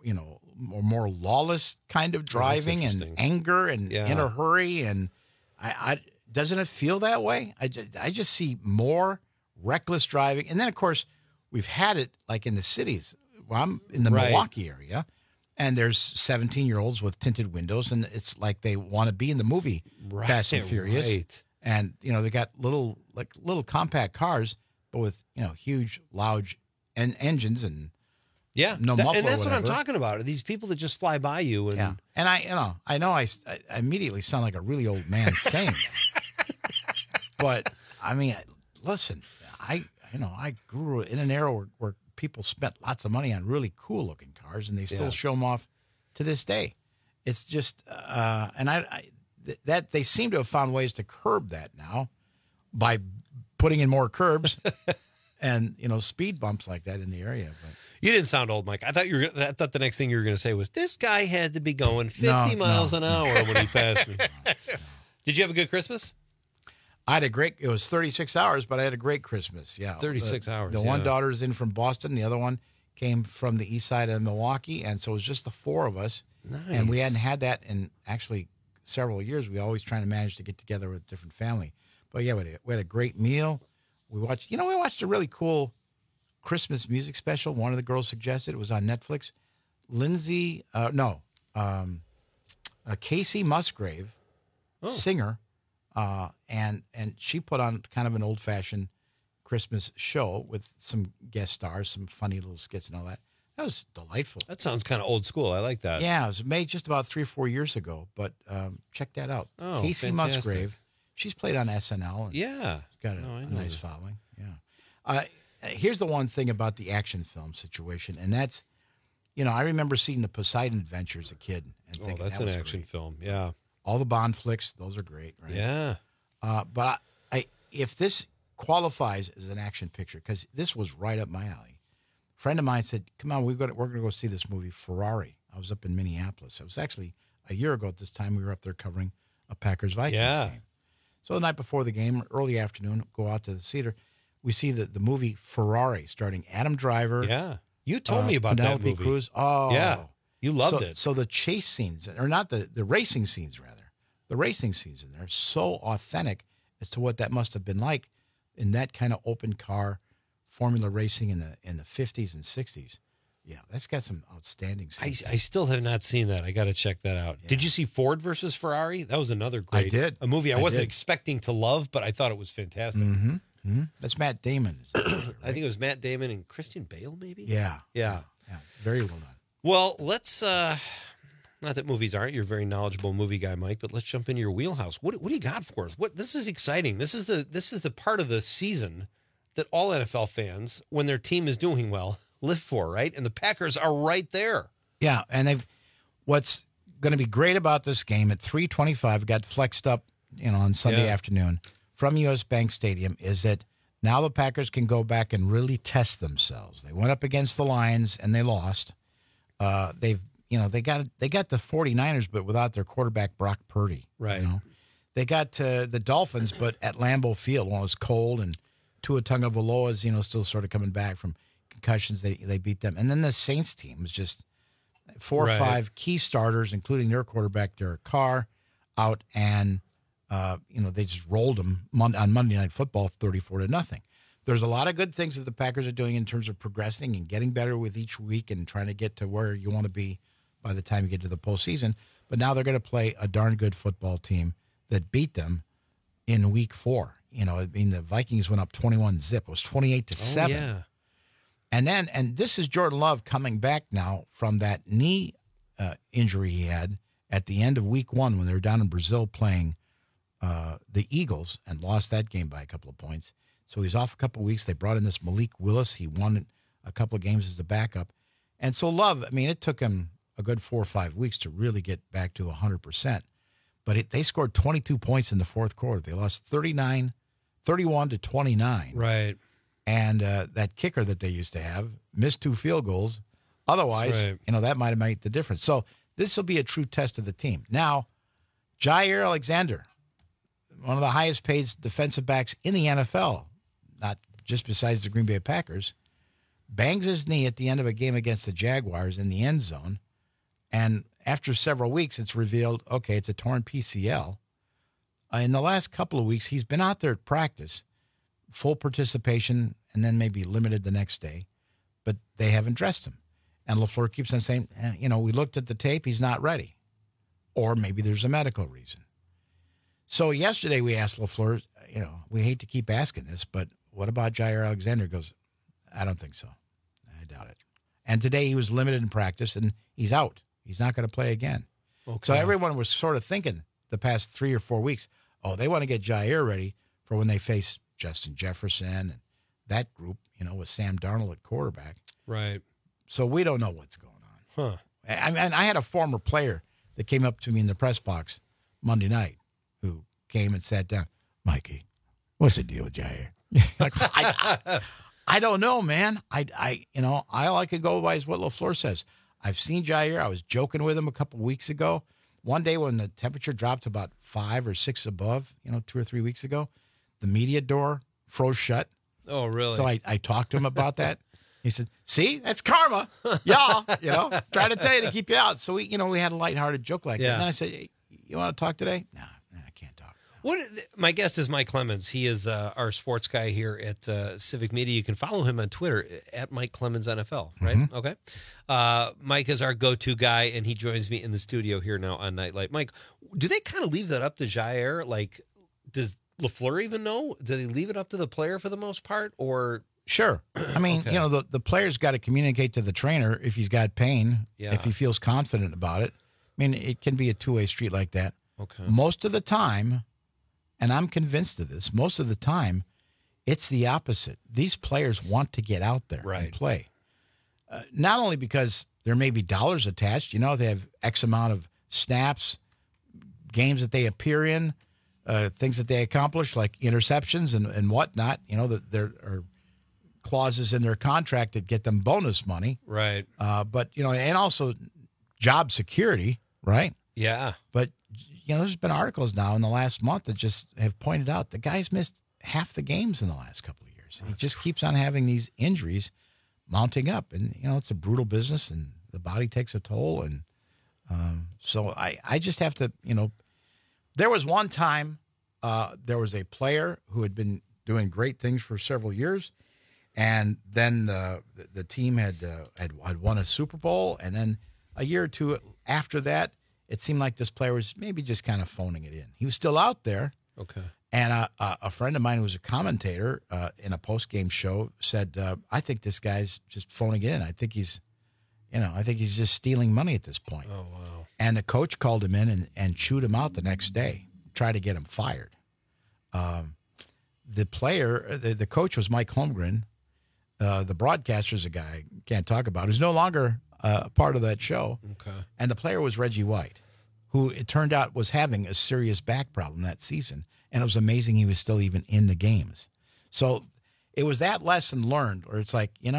more lawless kind of driving and anger and in a hurry. And I doesn't it feel that way? I just see more reckless driving. And then, of course, we've had it like in the cities. Well, I'm in the Milwaukee area, and there's 17-year-olds with tinted windows, and it's like they want to be in the movie Fast and Furious. Right. And, they got little compact cars, but with, huge, loud engines and no muffler. And that's or what I'm talking about. Are these people that just fly by you? And... Yeah. And I know I immediately sound like a really old man saying that. But, I mean, listen, I grew in an era where people spent lots of money on really cool looking cars, and they still show them off to this day. It's just, that they seem to have found ways to curb that now by putting in more curbs and speed bumps like that in the area. But you didn't sound old, Mike. I thought the next thing you were going to say was this guy had to be going 50 miles an hour when he passed me. No. Did you have a good Christmas? I had it was 36 hours, but I had a great Christmas. Yeah. 36 hours. The one daughter's in from Boston. The other one came from the east side of Milwaukee. And so it was just the four of us. Nice. And we hadn't had that in actually several years. We always trying to manage to get together with a different family. But yeah, we had a great meal. We watched a really cool Christmas music special. One of the girls suggested it was on Netflix. Casey Musgrave, singer. And she put on kind of an old-fashioned Christmas show with some guest stars, some funny little skits and all that. That was delightful. That sounds kind of old school. I like that. Yeah, it was made just about 3 or 4 years ago, but check that out. Oh, Casey fantastic. Musgrave. She's played on SNL. And got a nice following. Yeah. Here's the one thing about the action film situation, and that's, I remember seeing the Poseidon Adventure as a kid. And thinking that's an action film. Yeah. All the Bond flicks, those are great, right? Yeah. But if this qualifies as an action picture, because this was right up my alley, a friend of mine said, come on, we're going to go see this movie, Ferrari. I was up in Minneapolis. It was actually a year ago at this time. We were up there covering a Packers-Vikings game. So the night before the game, early afternoon, go out to the theater. We see the movie Ferrari starring Adam Driver. Yeah. You told me about that movie. Cruz. Oh. Yeah. You loved it. So the chase scenes, or not the racing scenes, rather. The racing scenes in there are so authentic as to what that must have been like in that kind of open car formula racing in the 50s and 60s. Yeah, that's got some outstanding scenes. I still have not seen that. I got to check that out. Yeah. Did you see Ford versus Ferrari? That was another great. I did. A movie I wasn't expecting to love, but I thought it was fantastic. Mm-hmm. That's Matt Damon. I think it was Matt Damon and Christian Bale, maybe? Yeah. Very well done. Well, let's, not that movies aren't, you're a very knowledgeable movie guy, Mike, but let's jump into your wheelhouse. What do you got for us? This is exciting. This is the part of the season that all NFL fans, when their team is doing well, live for, right? And the Packers are right there. Yeah, and what's going to be great about this game at 3:25 got flexed up, on Sunday afternoon from US Bank Stadium is that now the Packers can go back and really test themselves. They went up against the Lions and they lost. They got the 49ers, but without their quarterback Brock Purdy. Right. They got the Dolphins, but at Lambeau Field when it was cold, and Tua Tagovailoa is still sort of coming back from concussions. They beat them, and then the Saints team was just 4 or 5 key starters, including their quarterback Derek Carr, out, and they just rolled them on Monday Night Football 34-0. There's a lot of good things that the Packers are doing in terms of progressing and getting better with each week and trying to get to where you want to be by the time you get to the postseason. But now they're going to play a darn good football team that beat them in week 4. The Vikings went up 21-0. It was 28-7. Oh, yeah. And this is Jordan Love coming back now from that knee injury he had at the end of week 1 when they were down in Brazil playing the Eagles and lost that game by a couple of points. So he's off a couple of weeks. They brought in this Malik Willis. He won a couple of games as a backup. And so Love, it took him a good 4 or 5 weeks to really get back to 100%. But they scored 22 points in the fourth quarter. They lost 31-29. Right. And that kicker that they used to have missed 2 field goals. Otherwise, that might have made the difference. So this will be a true test of the team. Now, Jair Alexander, one of the highest paid defensive backs in the NFL, not just besides the Green Bay Packers, bangs his knee at the end of a game against the Jaguars in the end zone. And after several weeks, it's revealed, okay, it's a torn PCL. In the last couple of weeks, he's been out there at practice, full participation, and then maybe limited the next day. But they haven't dressed him. And LaFleur keeps on saying, we looked at the tape, he's not ready. Or maybe there's a medical reason. So yesterday we asked LaFleur, we hate to keep asking this, but what about Jair Alexander? He goes, I don't think so. I doubt it. And today he was limited in practice, and he's out. He's not going to play again. Okay. So everyone was sort of thinking the past 3 or 4 weeks, they want to get Jair ready for when they face Justin Jefferson and that group, with Sam Darnold at quarterback. Right. So we don't know what's going on. Huh. I had a former player that came up to me in the press box Monday night who came and sat down. Mikey, what's the deal with Jair? I don't know, man. All I could go by is what LaFleur says. I've seen Jair. I was joking with him a couple weeks ago. One day when the temperature dropped to about 5 or 6 above, 2 or 3 weeks ago, the media door froze shut. Oh, really? So I talked to him about that. He said, see, that's karma. Y'all, trying to tell you to keep you out. So we had a lighthearted joke like that. And then I said, hey, you want to talk today? No, I can't talk. My guest is Mike Clemens. He is our sports guy here at Civic Media. You can follow him on Twitter at Mike Clemens NFL, right? Mm-hmm. Okay. Mike is our go-to guy, and he joins me in the studio here now on Nightlight. Mike, do they kind of leave that up to Jair? Like, does LaFleur even know? Do they leave it up to the player for the most part, or? Sure. I mean, okay. The player's got to communicate to the trainer if he's got pain, if he feels confident about it. I mean, it can be a two-way street like that. Okay. Most of the time, and I'm convinced of this, most of the time, it's the opposite. These players want to get out there and play. Not only because there may be dollars attached, they have X amount of snaps, games that they appear in, things that they accomplish, like interceptions and whatnot. That there are clauses in their contract that get them bonus money. Right. But, and also job security, right? Yeah. But, there's been articles now in the last month that just have pointed out the guy's missed half the games in the last couple of years. He just keeps on having these injuries mounting up. And, it's a brutal business and the body takes a toll. And so I just have to, there was one time there was a player who had been doing great things for several years. And then the team had won a Super Bowl, and then a year or two after that, it seemed like this player was maybe just kind of phoning it in. He was still out there. Okay. And a friend of mine who was a commentator in a post-game show said, I think this guy's just phoning it in. I think he's just stealing money at this point. Oh, wow. And the coach called him in and chewed him out the next day, tried to get him fired. The coach was Mike Holmgren. The broadcaster's a guy I can't talk about, who's no longer part of that show. Okay. And the player was Reggie White, who it turned out was having a serious back problem that season. And it was amazing he was still even in the games. So it was that lesson learned where it's like, He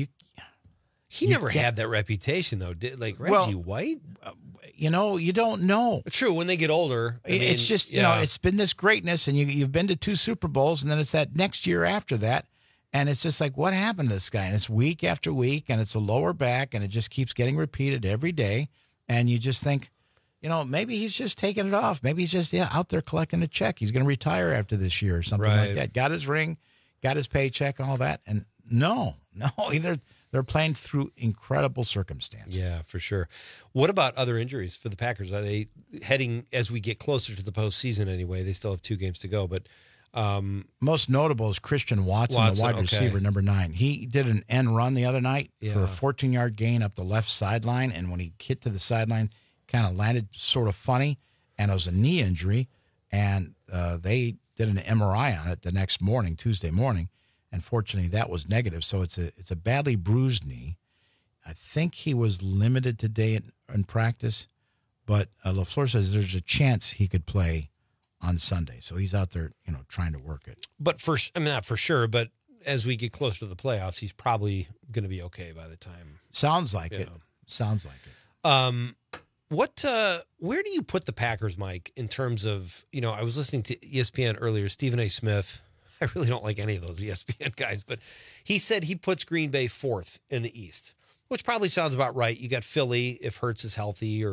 never had that reputation, though. Reggie White? You don't know. True, when they get older. It's just, it's been this greatness, and you've been to 2 Super Bowls, and then it's that next year after that. And it's just like, what happened to this guy? And it's week after week, and it's a lower back, and it just keeps getting repeated every day. And you just think, maybe he's just taking it off. Maybe he's just out there collecting a check. He's going to retire after this year or something like that. Got his ring, got his paycheck, all that. And no, they're playing through incredible circumstances. Yeah, for sure. What about other injuries for the Packers? Are they heading, as we get closer to the postseason anyway? They still have 2 games to go, but most notable is Christian Watson, the wide receiver, number 9. He did an end run the other night for a 14-yard gain up the left sideline, and when he hit to the sideline, kind of landed sort of funny, and it was a knee injury, and they did an MRI on it the next morning, Tuesday morning, and fortunately that was negative. So it's a badly bruised knee. I think he was limited today in practice, but LaFleur says there's a chance he could play on Sunday. So he's out there, trying to work it. But not for sure, but as we get closer to the playoffs, he's probably going to be okay by the time. Sounds like it. Sounds like it. Where do you put the Packers, Mike, in terms of, I was listening to ESPN earlier, Stephen A. Smith. I really don't like any of those ESPN guys, but he said he puts Green Bay 4th in the East, which probably sounds about right. You got Philly if Hurts is healthy,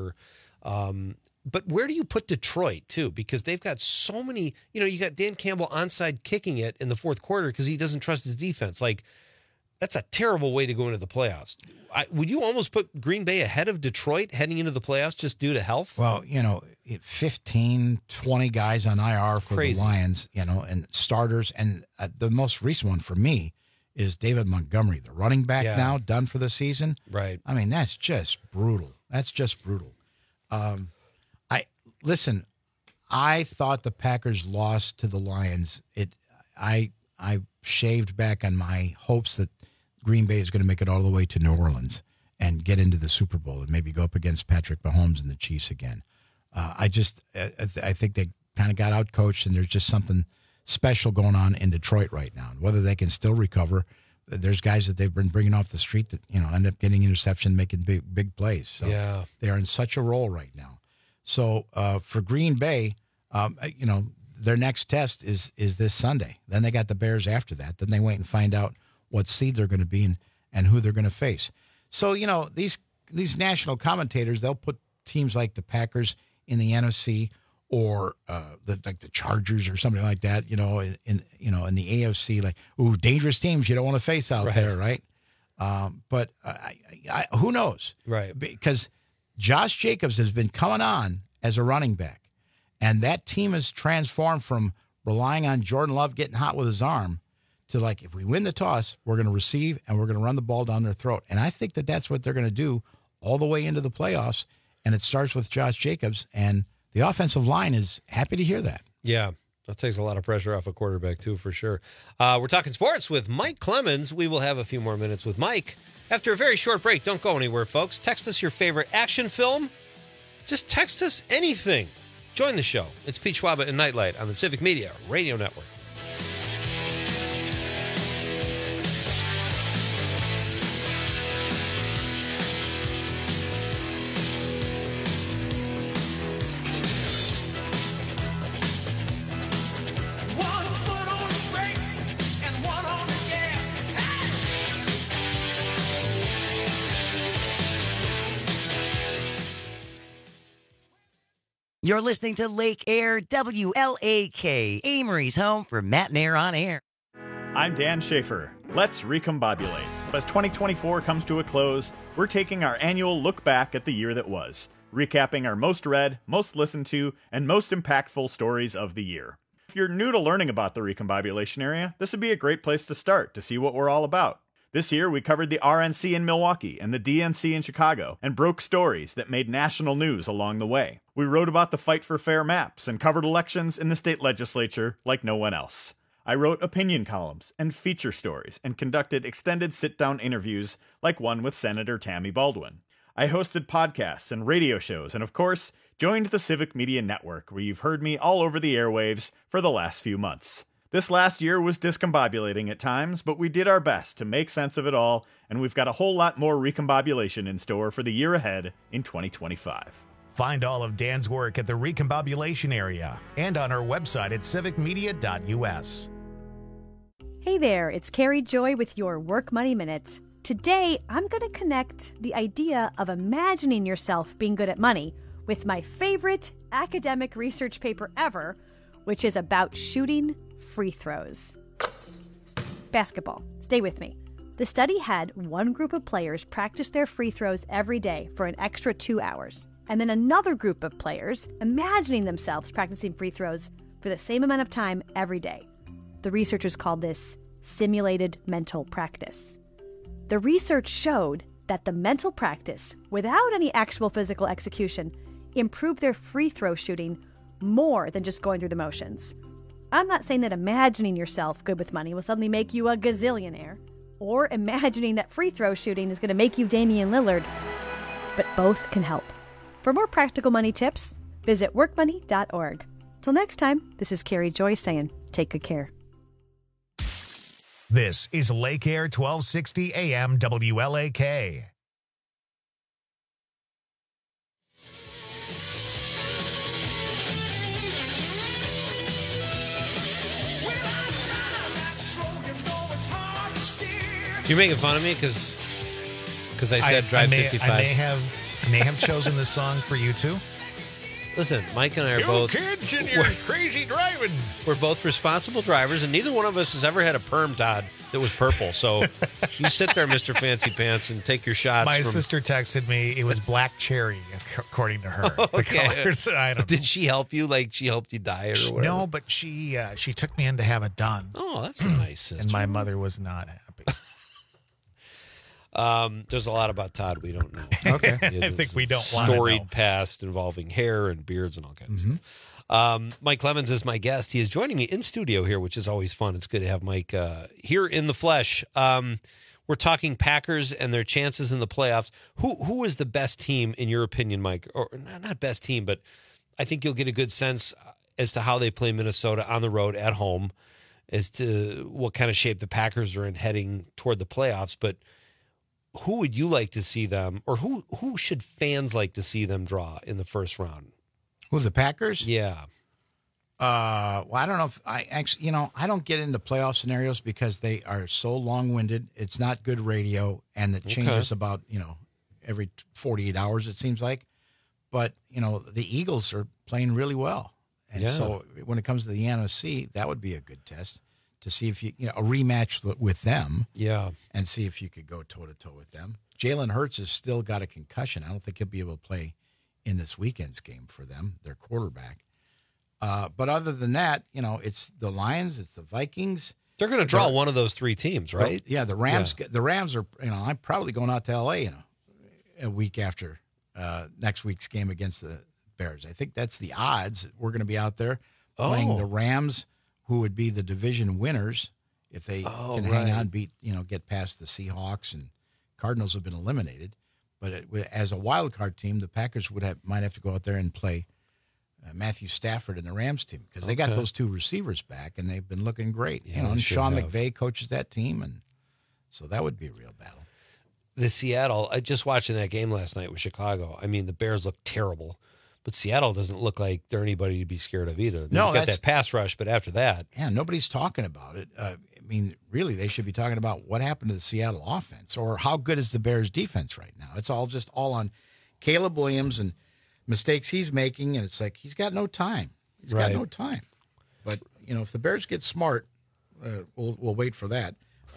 but where do you put Detroit too? Because they've got so many, you got Dan Campbell onside kicking it in the 4th quarter because he doesn't trust his defense. Like, that's a terrible way to go into the playoffs. Would you almost put Green Bay ahead of Detroit heading into the playoffs just due to health? Well, 15, 20 guys on IR for the Lions, and starters. And the most recent one for me is David Montgomery, the running back now, done for the season. Right. I mean, that's just brutal. Listen, I thought the Packers lost to the Lions. I shaved back on my hopes that Green Bay is going to make it all the way to New Orleans and get into the Super Bowl and maybe go up against Patrick Mahomes and the Chiefs again. I think they kind of got out-coached, and there's just something special going on in Detroit right now. And whether they can still recover, there's guys that they've been bringing off the street that end up getting interception, making big plays. So they are in such a role right now. So for Green Bay, their next test is this Sunday. Then they got the Bears after that. Then they wait and find out what seed they're going to be in and who they're going to face. So, these national commentators, they'll put teams like the Packers in the NFC or the Chargers or something like that, in the AFC, like, ooh, dangerous teams you don't want to face out there, right? But who knows? Right. Because Josh Jacobs has been coming on as a running back, and that team has transformed from relying on Jordan Love getting hot with his arm to, like, if we win the toss, we're going to receive and we're going to run the ball down their throat. And I think that that's what they're going to do all the way into the playoffs, and it starts with Josh Jacobs, and the offensive line is happy to hear that. Yeah, that takes a lot of pressure off a quarterback, too, for sure. We're talking sports with Mike Clemens. We will have a few more minutes with Mike after a very short break. Don't go anywhere, folks. Text us your favorite action film. Just text us anything. Join the show. It's Pete Schwaba and Nightlight on the Civic Media Radio Network. You're listening to Lake Air WLAK, Amory's home for Matt and Air on Air. I'm Dan Schaefer. let's recombobulate. As 2024 comes to a close, we're taking our annual look back at the year that was, recapping our most read, most listened to, and most impactful stories of the year. If you're new to learning about the recombobulation area, this would be a great place to start to see what we're all about. This year, we covered the RNC in Milwaukee and the DNC in Chicago, and broke stories that made national news along the way. We wrote about the fight for fair maps and covered elections in the state legislature like no one else. I wrote opinion columns and feature stories and conducted extended sit-down interviews like one with Senator Tammy Baldwin. I hosted podcasts and radio shows and, of course, joined the Civic Media Network, where you've heard me all over the airwaves for the last few months. This last year was discombobulating at times, but we did our best to make sense of it all, and we've got a whole lot more recombobulation in store for the year ahead in 2025. Find all of Dan's work at the recombobulation area and on our website at civicmedia.us. Hey there, it's Carrie Joy with your Work Money Minute. Today, I'm going to connect the idea of imagining yourself being good at money with my favorite academic research paper ever, which is about shooting free throws. Basketball. Stay with me. The study had one group of players practice their free throws every day for an extra 2 hours, and then another group of players imagining themselves practicing free throws for the same amount of time every day. The researchers called this simulated mental practice. The research showed that the mental practice, without any actual physical execution, improved their free throw shooting more than just going through the motions. I'm not saying that imagining yourself good with money will suddenly make you a gazillionaire, or imagining that free throw shooting is going to make you Damian Lillard, but both can help. For more practical money tips, visit workmoney.org. Till next time, this is Carrie Joy saying, take good care. This is Lake Air 1260 AM WLAK. You're making fun of me because I said Drive 55. I may have chosen this song for you too. Listen, Mike and I are You both kids and your crazy driving. We're both responsible drivers, and neither one of us has ever had a perm, Todd, that was purple. So you sit there, Mr. Fancy Pants, and take your shots. My sister texted me. It was black cherry, according to her. Okay. The colors, I don't Did she help you? Like she helped you dye it or whatever? No, but she took me in to have it done. Oh, that's a nice sister. And my mother was not happy. There's a lot about Todd we don't know. Okay. I think we don't want to know. Storied past involving hair and beards and all kinds of stuff. Mike Clemens is my guest. He is joining me in studio here, which is always fun. It's good to have Mike here in the flesh. We're talking Packers and their chances in the playoffs. Who is the best team in your opinion, Mike? Or not best team, but I think you'll get a good sense as to how they play Minnesota on the road at home, as to what kind of shape the Packers are in heading toward the playoffs. But who would you like to see them, or who should fans like to see them draw in the first round? Who, the Packers? Yeah. Well, I don't know if I actually, I don't get into playoff scenarios because they are so long-winded. It's not good radio, and it changes about, every 48 hours, it seems like. But, the Eagles are playing really well. And so when it comes to the NFC, that would be a good test to see if a rematch with them. Yeah. And see if you could go toe-to-toe with them. Jalen Hurts has still got a concussion. I don't think he'll be able to play in this weekend's game for them, their quarterback. But other than that, it's the Lions, it's the Vikings. They're going to draw one of those three teams, right? Yeah, the Rams. Yeah. The Rams are, I'm probably going out to L.A., a week after next week's game against the Bears. I think that's the odds. We're going to be out there playing the Rams, who would be the division winners if they can hang on, get past the Seahawks, and Cardinals have been eliminated. But as a wild card team, the Packers might have to go out there and play Matthew Stafford and the Rams team, because they got those two receivers back, and they've been looking great. Yeah, and Sean McVay coaches that team, and so that would be a real battle. The Seattle, I just watching that game last night with Chicago. I mean, the Bears look terrible, but Seattle doesn't look like they're anybody to be scared of either. They've got that pass rush, but after that, nobody's talking about it. Really, they should be talking about what happened to the Seattle offense, or how good is the Bears defense right now. It's all on Caleb Williams and mistakes he's making, and it's like he's got no time. He's got no time. But if the Bears get smart, we'll wait for that.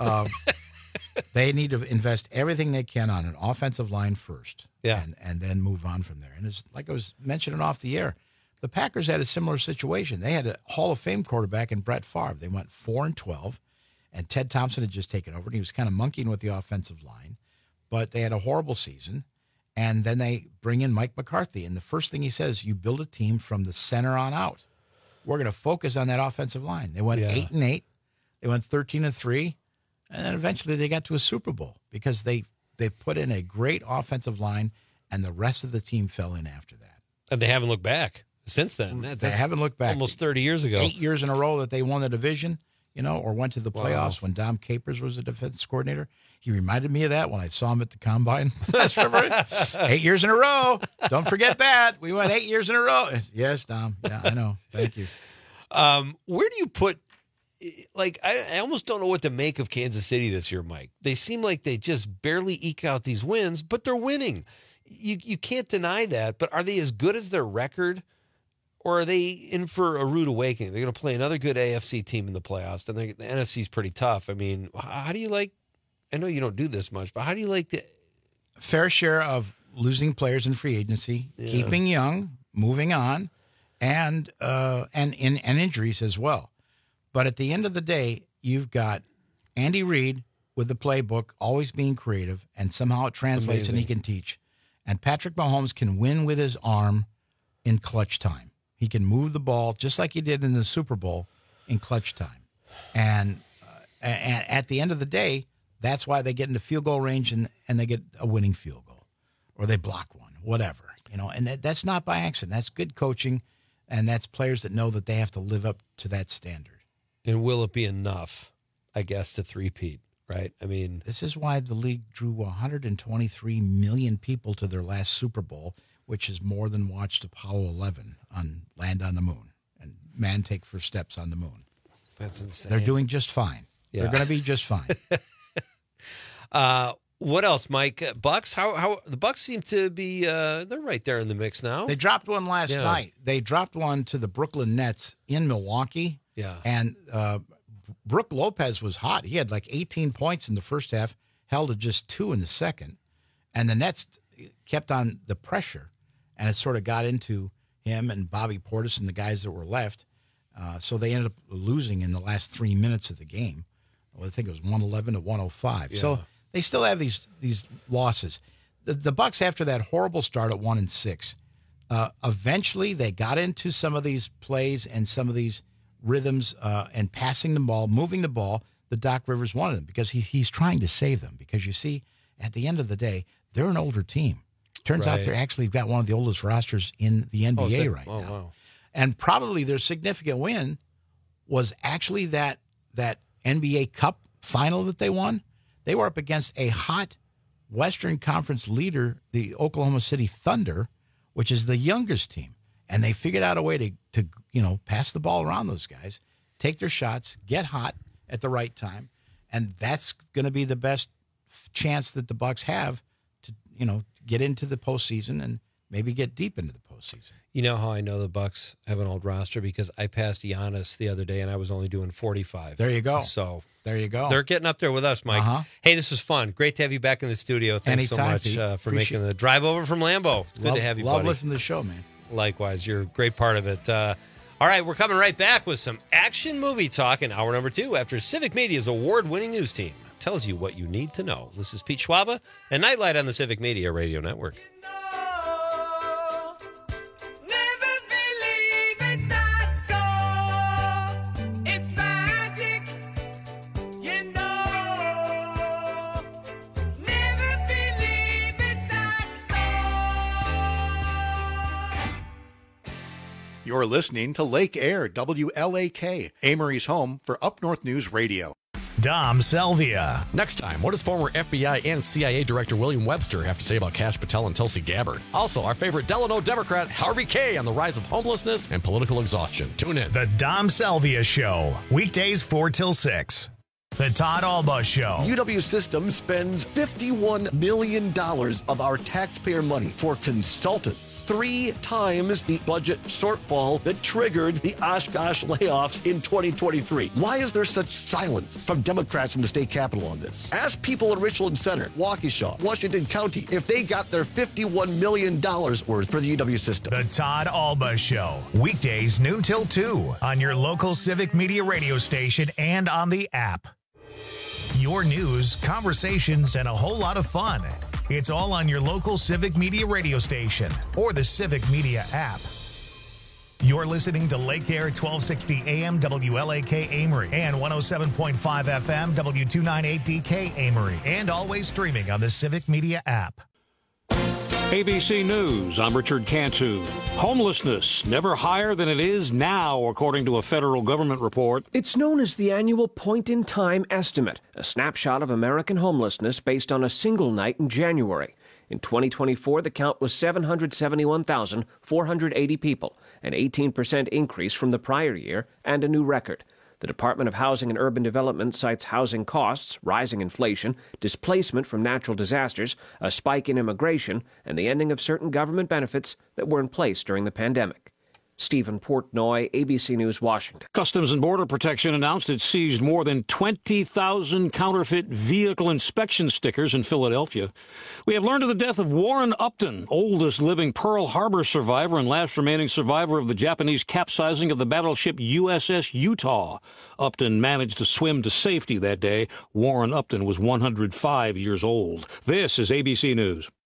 They need to invest everything they can on an offensive line first, Yeah. and then move on from there. And it's like I was mentioning off the air, the Packers had a similar situation. They had a Hall of Fame quarterback in Brett Favre. They went 4-12, and Ted Thompson had just taken over, and he was kind of monkeying with the offensive line. But they had a horrible season, and then they bring in Mike McCarthy, and the first thing he says, you build a team from the center on out. We're going to focus on that offensive line. They went 8-8. They went 13-3. And then eventually they got to a Super Bowl because they put in a great offensive line, and the rest of the team fell in after that. And they haven't looked back since then. They haven't looked back. Almost 30 years ago. 8 years in a row that they won the division, or went to the playoffs when Dom Capers was the defense coordinator. He reminded me of that when I saw him at the Combine last February. 8 years in a row. Don't forget that. We went 8 years in a row. Yes, Dom. Yeah, I know. Thank you. Where do you put... I almost don't know what to make of Kansas City this year, Mike. They seem like they just barely eke out these wins, but they're winning. You can't deny that, but are they as good as their record, or are they in for a rude awakening? They're going to play another good AFC team in the playoffs, and the NFC is pretty tough. I mean, how do you like, I know you don't do this much, but how do you like to... Fair share of losing players in free agency, keeping young, moving on, and injuries as well. But at the end of the day, you've got Andy Reid with the playbook, always being creative, and somehow it translates and he can teach. And Patrick Mahomes can win with his arm in clutch time. He can move the ball just like he did in the Super Bowl in clutch time. And at the end of the day, that's why they get into field goal range and they get a winning field goal. Or they block one, whatever. And that's not by accident. That's good coaching, and that's players that know that they have to live up to that standard. And will it be enough, I guess, to three-peat, right? I mean... This is why the league drew 123 million people to their last Super Bowl, which is more than watched Apollo 11 land on the moon and man take first steps on the moon. That's insane. They're doing just fine. Yeah. They're going to be just fine. What else, Mike? Bucks? How the Bucks seem to be? They're right there in the mix now. They dropped one last night. They dropped one to the Brooklyn Nets in Milwaukee. Yeah. And Brook Lopez was hot. He had like 18 points in the first half, held to just 2 in the second. And the Nets kept on the pressure, and it sort of got into him and Bobby Portis and the guys that were left. So they ended up losing in the last 3 minutes of the game. Well, I think it was 111 to 105. Yeah. So they still have these losses. The Bucks, after that horrible start at 1-6, eventually they got into some of these plays and some of these rhythms and passing the ball, moving the ball, that Doc Rivers wanted them because he's trying to save them. Because you see, at the end of the day, they're an older team. Turns out they're actually got one of the oldest rosters in the NBA right now. Wow. And probably their significant win was actually that NBA Cup final that they won. They were up against a hot Western Conference leader, the Oklahoma City Thunder, which is the youngest team. And they figured out a way to pass the ball around those guys, take their shots, get hot at the right time. And that's going to be the best chance that the Bucks have to, get into the postseason and maybe get deep into the postseason. You know how I know the Bucks have an old roster? Because I passed Giannis the other day, and I was only doing 45. There you go. So there you go. They're getting up there with us, Mike. Uh-huh. Hey, this was fun. Great to have you back in the studio. Thanks Anytime, so much for Appreciate making the drive over from Lambeau. It's good to have you, buddy. Love listening to the show, man. Likewise. You're a great part of it. All right, we're coming right back with some action movie talk in hour number 2 after Civic Media's award-winning news team tells you what you need to know. This is Pete Schwaba and Nightlight on the Civic Media Radio Network. You're listening to Lake Air, WLAK, Amory's home for Up North News Radio. Dom Selvia. Next time, what does former FBI and CIA Director William Webster have to say about Kash Patel and Tulsi Gabbard? Also, our favorite Delano Democrat, Harvey Kaye, on the rise of homelessness and political exhaustion. Tune in. The Dom Selvia Show, weekdays 4 till 6. The Todd Alba Show. UW Systems spends $51 million of our taxpayer money for consultants. 3 times the budget shortfall that triggered the Oshkosh layoffs in 2023. Why is there such silence from Democrats in the state capitol on this? Ask people in Richland Center, Waukesha, Washington County, if they got their $51 million worth for the UW system. The Todd Alba Show, weekdays noon till 2 on your local Civic Media radio station and on the app. Your news, conversations, and a whole lot of fun. It's all on your local Civic Media radio station or the Civic Media app. You're listening to Lake Air 1260 AM WLAK Amory and 107.5 FM W298DK Amory, and always streaming on the Civic Media app. ABC News, I'm Richard Cantu. Homelessness never higher than it is now, according to a federal government report. It's known as the annual point-in-time estimate, a snapshot of American homelessness based on a single night in January. In 2024, the count was 771,480 people, an 18% increase from the prior year and a new record. The Department of Housing and Urban Development cites housing costs, rising inflation, displacement from natural disasters, a spike in immigration, and the ending of certain government benefits that were in place during the pandemic. Stephen Portnoy, ABC News, Washington. Customs and Border Protection announced it seized more than 20,000 counterfeit vehicle inspection stickers in Philadelphia. We have learned of the death of Warren Upton, oldest living Pearl Harbor survivor and last remaining survivor of the Japanese capsizing of the battleship USS Utah. Upton managed to swim to safety that day. Warren Upton was 105 years old. This is ABC News.